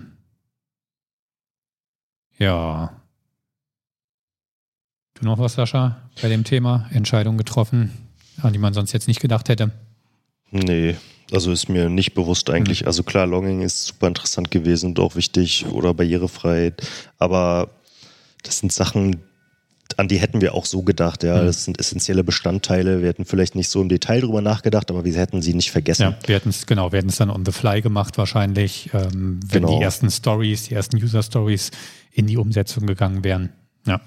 Ja. Du noch was, Sascha, bei dem Thema? Entscheidung getroffen? an die man sonst jetzt nicht gedacht hätte? Nee, also ist mir nicht bewusst eigentlich. Mhm. Also klar, Logging ist super interessant gewesen und auch wichtig oder Barrierefreiheit, aber das sind Sachen, an die hätten wir auch so gedacht, ja. Das sind essentielle Bestandteile. Wir hätten vielleicht nicht so im Detail drüber nachgedacht, aber wir hätten sie nicht vergessen. Ja, wir hätten es, genau, wir hätten es dann on the fly gemacht wahrscheinlich, ähm, wenn Genau. die ersten Stories, die ersten User-Stories in die Umsetzung gegangen wären. Ja.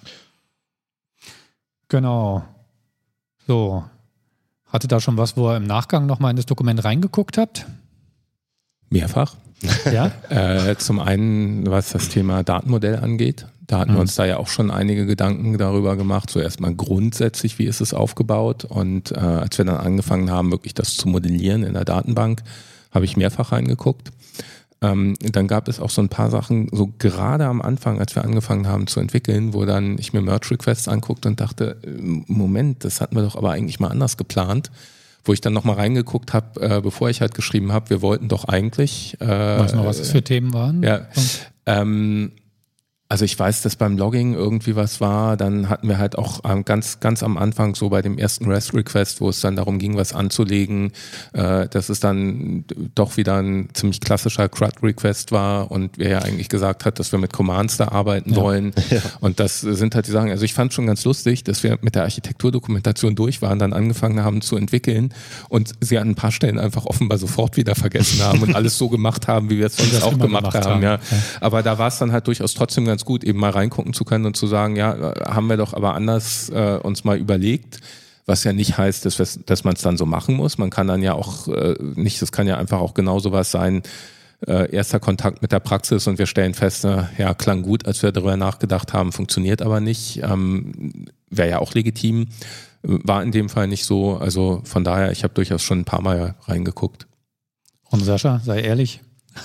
Genau. So. Hatte da schon was, wo ihr im Nachgang nochmal in das Dokument reingeguckt habt? Mehrfach. Ja. äh, zum einen, was das Thema Datenmodell angeht. Da hatten Mhm. wir uns da ja auch schon einige Gedanken darüber gemacht. Zuerst mal grundsätzlich, wie ist es aufgebaut? Und äh, als wir dann angefangen haben, wirklich das zu modellieren in der Datenbank, habe ich mehrfach reingeguckt. Ähm, dann gab es auch so ein paar Sachen, so gerade am Anfang, als wir angefangen haben zu entwickeln, wo dann ich mir Merge-Requests anguckte und dachte, Moment, das hatten wir doch aber eigentlich mal anders geplant. Wo ich dann nochmal reingeguckt habe, äh, bevor ich halt geschrieben habe, wir wollten doch eigentlich... Äh, Weißt du noch, was das für Themen waren? Ja, ähm, also ich weiß, dass beim Logging irgendwie was war, dann hatten wir halt auch ähm, ganz ganz am Anfang so bei dem ersten REST-Request, wo es dann darum ging, was anzulegen, äh, dass es dann doch wieder ein ziemlich klassischer C R U D-Request war und wer ja eigentlich gesagt hat, dass wir mit Commands da arbeiten ja. wollen. Ja. Und das sind halt die Sachen, also ich fand schon ganz lustig, dass wir mit der Architekturdokumentation durch waren, dann angefangen haben zu entwickeln und sie an ein paar Stellen einfach offenbar sofort wieder vergessen haben und alles so gemacht haben, wie wir es sonst auch gemacht, gemacht haben. haben. Ja. Ja. Aber da war es dann halt durchaus trotzdem ganz gut, eben mal reingucken zu können und zu sagen, ja, haben wir doch aber anders äh, uns mal überlegt, was ja nicht heißt, dass, dass man es dann so machen muss. Man kann dann ja auch äh, nicht, das kann ja einfach auch genau sowas sein, äh, erster Kontakt mit der Praxis und wir stellen fest, äh, ja, klang gut, als wir darüber nachgedacht haben, funktioniert aber nicht, ähm, wäre ja auch legitim, war in dem Fall nicht so, also von daher, ich habe durchaus schon ein paar Mal reingeguckt. Und Sascha, sei ehrlich.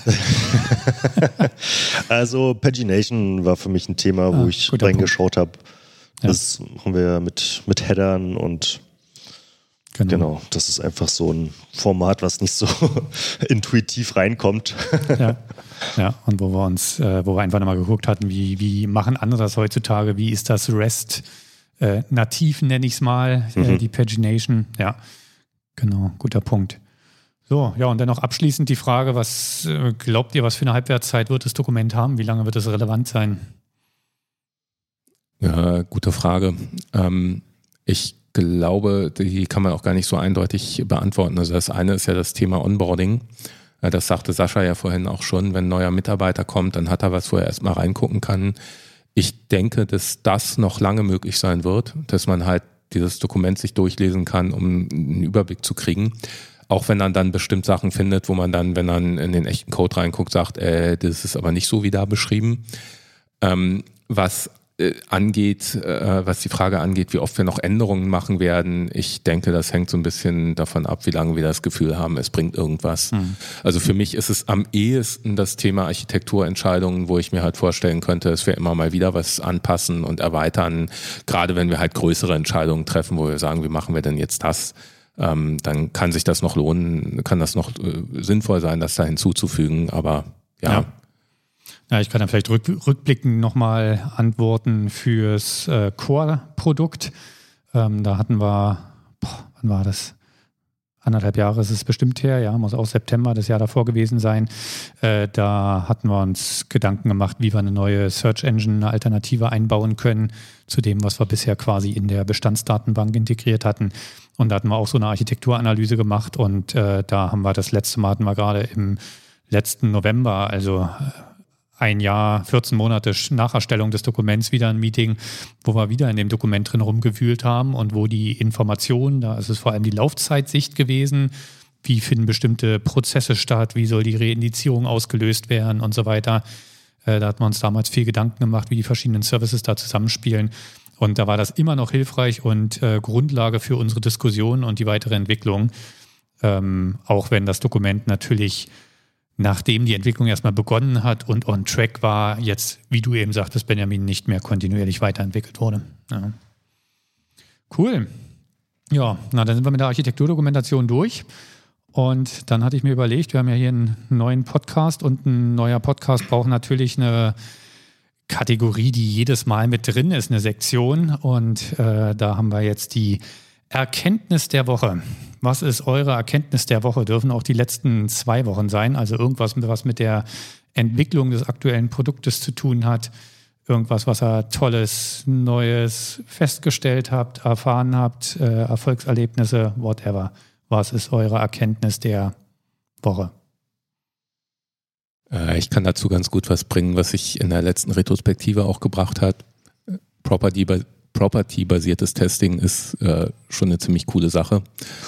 Also Pagination war für mich ein Thema, wo ah, ich reingeschaut habe. Ja. Das machen wir mit, mit Headern und genau. genau, das ist einfach so ein Format, was nicht so intuitiv reinkommt. Ja. Ja, und wo wir uns, äh, wo wir einfach nochmal geguckt hatten, wie, wie machen andere das heutzutage, wie ist das REST äh, nativ, nenne ich es mal, mhm. äh, die Pagination. Ja, genau, guter Punkt. So, ja, und dann noch abschließend die Frage, was äh, glaubt ihr, was für eine Halbwertszeit wird das Dokument haben? Wie lange wird es relevant sein? Ja, gute Frage. Ähm, ich glaube, die kann man auch gar nicht so eindeutig beantworten. Also das eine ist ja das Thema Onboarding. Das sagte Sascha ja vorhin auch schon, wenn ein neuer Mitarbeiter kommt, dann hat er was, wo er erstmal reingucken kann. Ich denke, dass das noch lange möglich sein wird, dass man halt dieses Dokument sich durchlesen kann, um einen Überblick zu kriegen. Auch wenn man dann bestimmt Sachen findet, wo man dann, wenn man in den echten Code reinguckt, sagt, äh, das ist aber nicht so wie da beschrieben. Ähm, was äh, angeht, äh, was die Frage angeht, wie oft wir noch Änderungen machen werden, ich denke, das hängt so ein bisschen davon ab, wie lange wir das Gefühl haben, es bringt irgendwas. Mhm. Also für mich ist es am ehesten das Thema Architekturentscheidungen, wo ich mir halt vorstellen könnte, dass wir immer mal wieder was anpassen und erweitern, gerade wenn wir halt größere Entscheidungen treffen, wo wir sagen, wie machen wir denn jetzt das? Ähm, dann kann sich das noch lohnen, kann das noch äh, sinnvoll sein, das da hinzuzufügen, aber ja. Ja, ja ich kann dann vielleicht rück, rückblickend nochmal antworten fürs äh, Core-Produkt. Ähm, da hatten wir, boah, wann war das? Anderthalb Jahre ist es bestimmt her, ja, muss auch September das Jahr davor gewesen sein. Äh, da hatten wir uns Gedanken gemacht, wie wir eine neue Search Engine, eine Alternative einbauen können zu dem, was wir bisher quasi in der Bestandsdatenbank integriert hatten. Und da hatten wir auch so eine Architekturanalyse gemacht und äh, da haben wir das letzte Mal, hatten wir gerade im letzten November, also ein Jahr, vierzehn Monate nach Erstellung des Dokuments wieder ein Meeting, wo wir wieder in dem Dokument drin rumgewühlt haben und wo die Informationen, da ist es vor allem die Laufzeitsicht gewesen, wie finden bestimmte Prozesse statt, wie soll die Reindizierung ausgelöst werden und so weiter. Äh, da hatten wir uns damals viel Gedanken gemacht, wie die verschiedenen Services da zusammenspielen. Und da war das immer noch hilfreich und äh, Grundlage für unsere Diskussion und die weitere Entwicklung. Ähm, auch wenn das Dokument natürlich, nachdem die Entwicklung erstmal begonnen hat und on track war, jetzt, wie du eben sagtest, Benjamin, nicht mehr kontinuierlich weiterentwickelt wurde. Ja. Cool. Ja, na dann sind wir mit der Architekturdokumentation durch. Und dann hatte ich mir überlegt, wir haben ja hier einen neuen Podcast und ein neuer Podcast braucht natürlich eine Kategorie, die jedes Mal mit drin ist, eine Sektion. Und äh, da haben wir jetzt die Erkenntnis der Woche. Was ist eure Erkenntnis der Woche? Dürfen auch die letzten zwei Wochen sein. Also irgendwas, was mit der Entwicklung des aktuellen Produktes zu tun hat. Irgendwas, was ihr Tolles, Neues festgestellt habt, erfahren habt, äh, Erfolgserlebnisse, whatever. Was ist eure Erkenntnis der Woche? Äh, ich kann dazu ganz gut was bringen, was sich in der letzten Retrospektive auch gebracht hat. Property, Property-basiertes Testing ist äh, schon eine ziemlich coole Sache.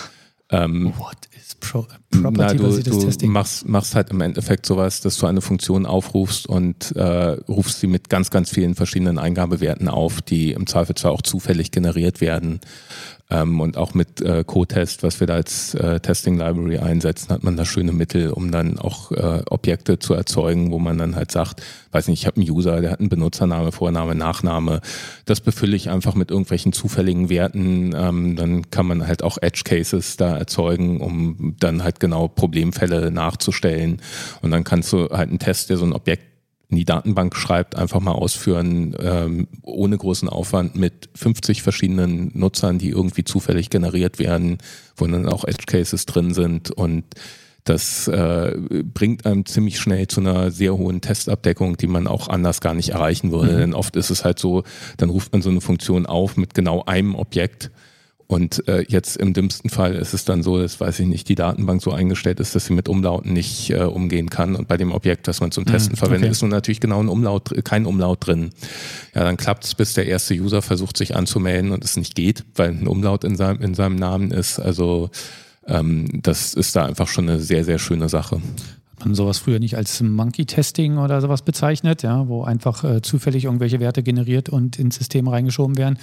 Ähm, What is Pro- Property-basiertes Testing? Du, du machst, machst halt im Endeffekt sowas, dass du eine Funktion aufrufst und äh, rufst sie mit ganz, ganz vielen verschiedenen Eingabewerten auf, die im Zweifelsfall auch zufällig generiert werden. Ähm, und auch mit äh, CoTest, was wir da als äh, Testing Library einsetzen, hat man da schöne Mittel, um dann auch äh, Objekte zu erzeugen, wo man dann halt sagt, weiß nicht, ich habe einen User, der hat einen Benutzername, Vorname, Nachname. Das befülle ich einfach mit irgendwelchen zufälligen Werten. Ähm, dann kann man halt auch Edge Cases da erzeugen, um dann halt genau Problemfälle nachzustellen. Und dann kannst du halt einen Test, der so ein Objekt in die Datenbank schreibt, einfach mal ausführen, ähm, ohne großen Aufwand mit fünfzig verschiedenen Nutzern, die irgendwie zufällig generiert werden, wo dann auch Edge Cases drin sind, und das äh, bringt einem ziemlich schnell zu einer sehr hohen Testabdeckung, die man auch anders gar nicht erreichen würde. Mhm. Denn oft ist es halt so, dann ruft man so eine Funktion auf mit genau einem Objekt. Und äh, jetzt im dümmsten Fall ist es dann so, dass, weiß ich nicht, die Datenbank so eingestellt ist, dass sie mit Umlauten nicht äh, umgehen kann. Und bei dem Objekt, das man zum Testen mm, verwendet, okay. ist nun natürlich genau ein Umlaut, kein Umlaut drin. Ja, dann klappt es, bis der erste User versucht, sich anzumelden und es nicht geht, weil ein Umlaut in seinem, in seinem Namen ist. Also ähm, das ist da einfach schon eine sehr, sehr schöne Sache. Hat man sowas früher nicht als Monkey-Testing oder sowas bezeichnet, ja, wo einfach äh, zufällig irgendwelche Werte generiert und ins System reingeschoben werden?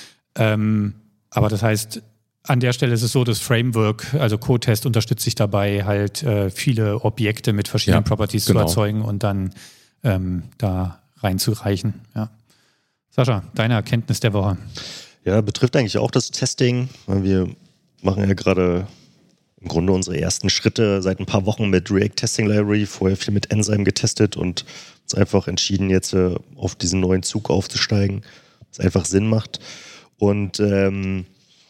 Ähm, Aber das heißt, an der Stelle ist es so, das Framework, also CoTest, unterstützt sich dabei, halt äh, viele Objekte mit verschiedenen ja, Properties genau. zu erzeugen und dann ähm, da reinzureichen. Ja. Sascha, deine Erkenntnis der Woche? Ja, betrifft eigentlich auch das Testing, weil wir machen ja gerade im Grunde unsere ersten Schritte seit ein paar Wochen mit React Testing Library, vorher viel mit Enzyme getestet und uns einfach entschieden, jetzt äh, auf diesen neuen Zug aufzusteigen, was einfach Sinn macht. Und ähm,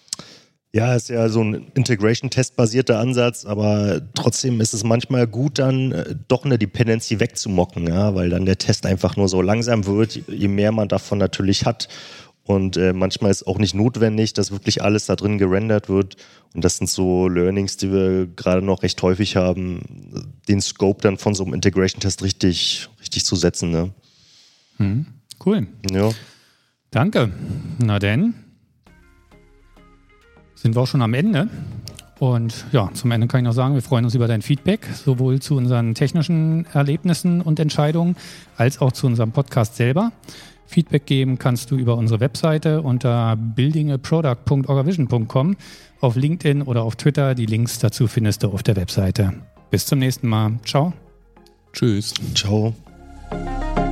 ja, ist ja so ein Integration-Test-basierter Ansatz, aber trotzdem ist es manchmal gut, dann äh, doch eine Dependency wegzumocken, ja, weil dann der Test einfach nur so langsam wird, je mehr man davon natürlich hat. Und äh, manchmal ist auch nicht notwendig, dass wirklich alles da drin gerendert wird. Und das sind so Learnings, die wir gerade noch recht häufig haben, den Scope dann von so einem Integration-Test richtig, richtig zu setzen. Ne? Hm, cool. Ja. Danke. Na denn, sind wir auch schon am Ende. Und ja, zum Ende kann ich noch sagen, wir freuen uns über dein Feedback, sowohl zu unseren technischen Erlebnissen und Entscheidungen, als auch zu unserem Podcast selber. Feedback geben kannst du über unsere Webseite unter building a product punkt orgavision punkt com, auf LinkedIn oder auf Twitter. Die Links dazu findest du auf der Webseite. Bis zum nächsten Mal. Ciao. Tschüss. Ciao.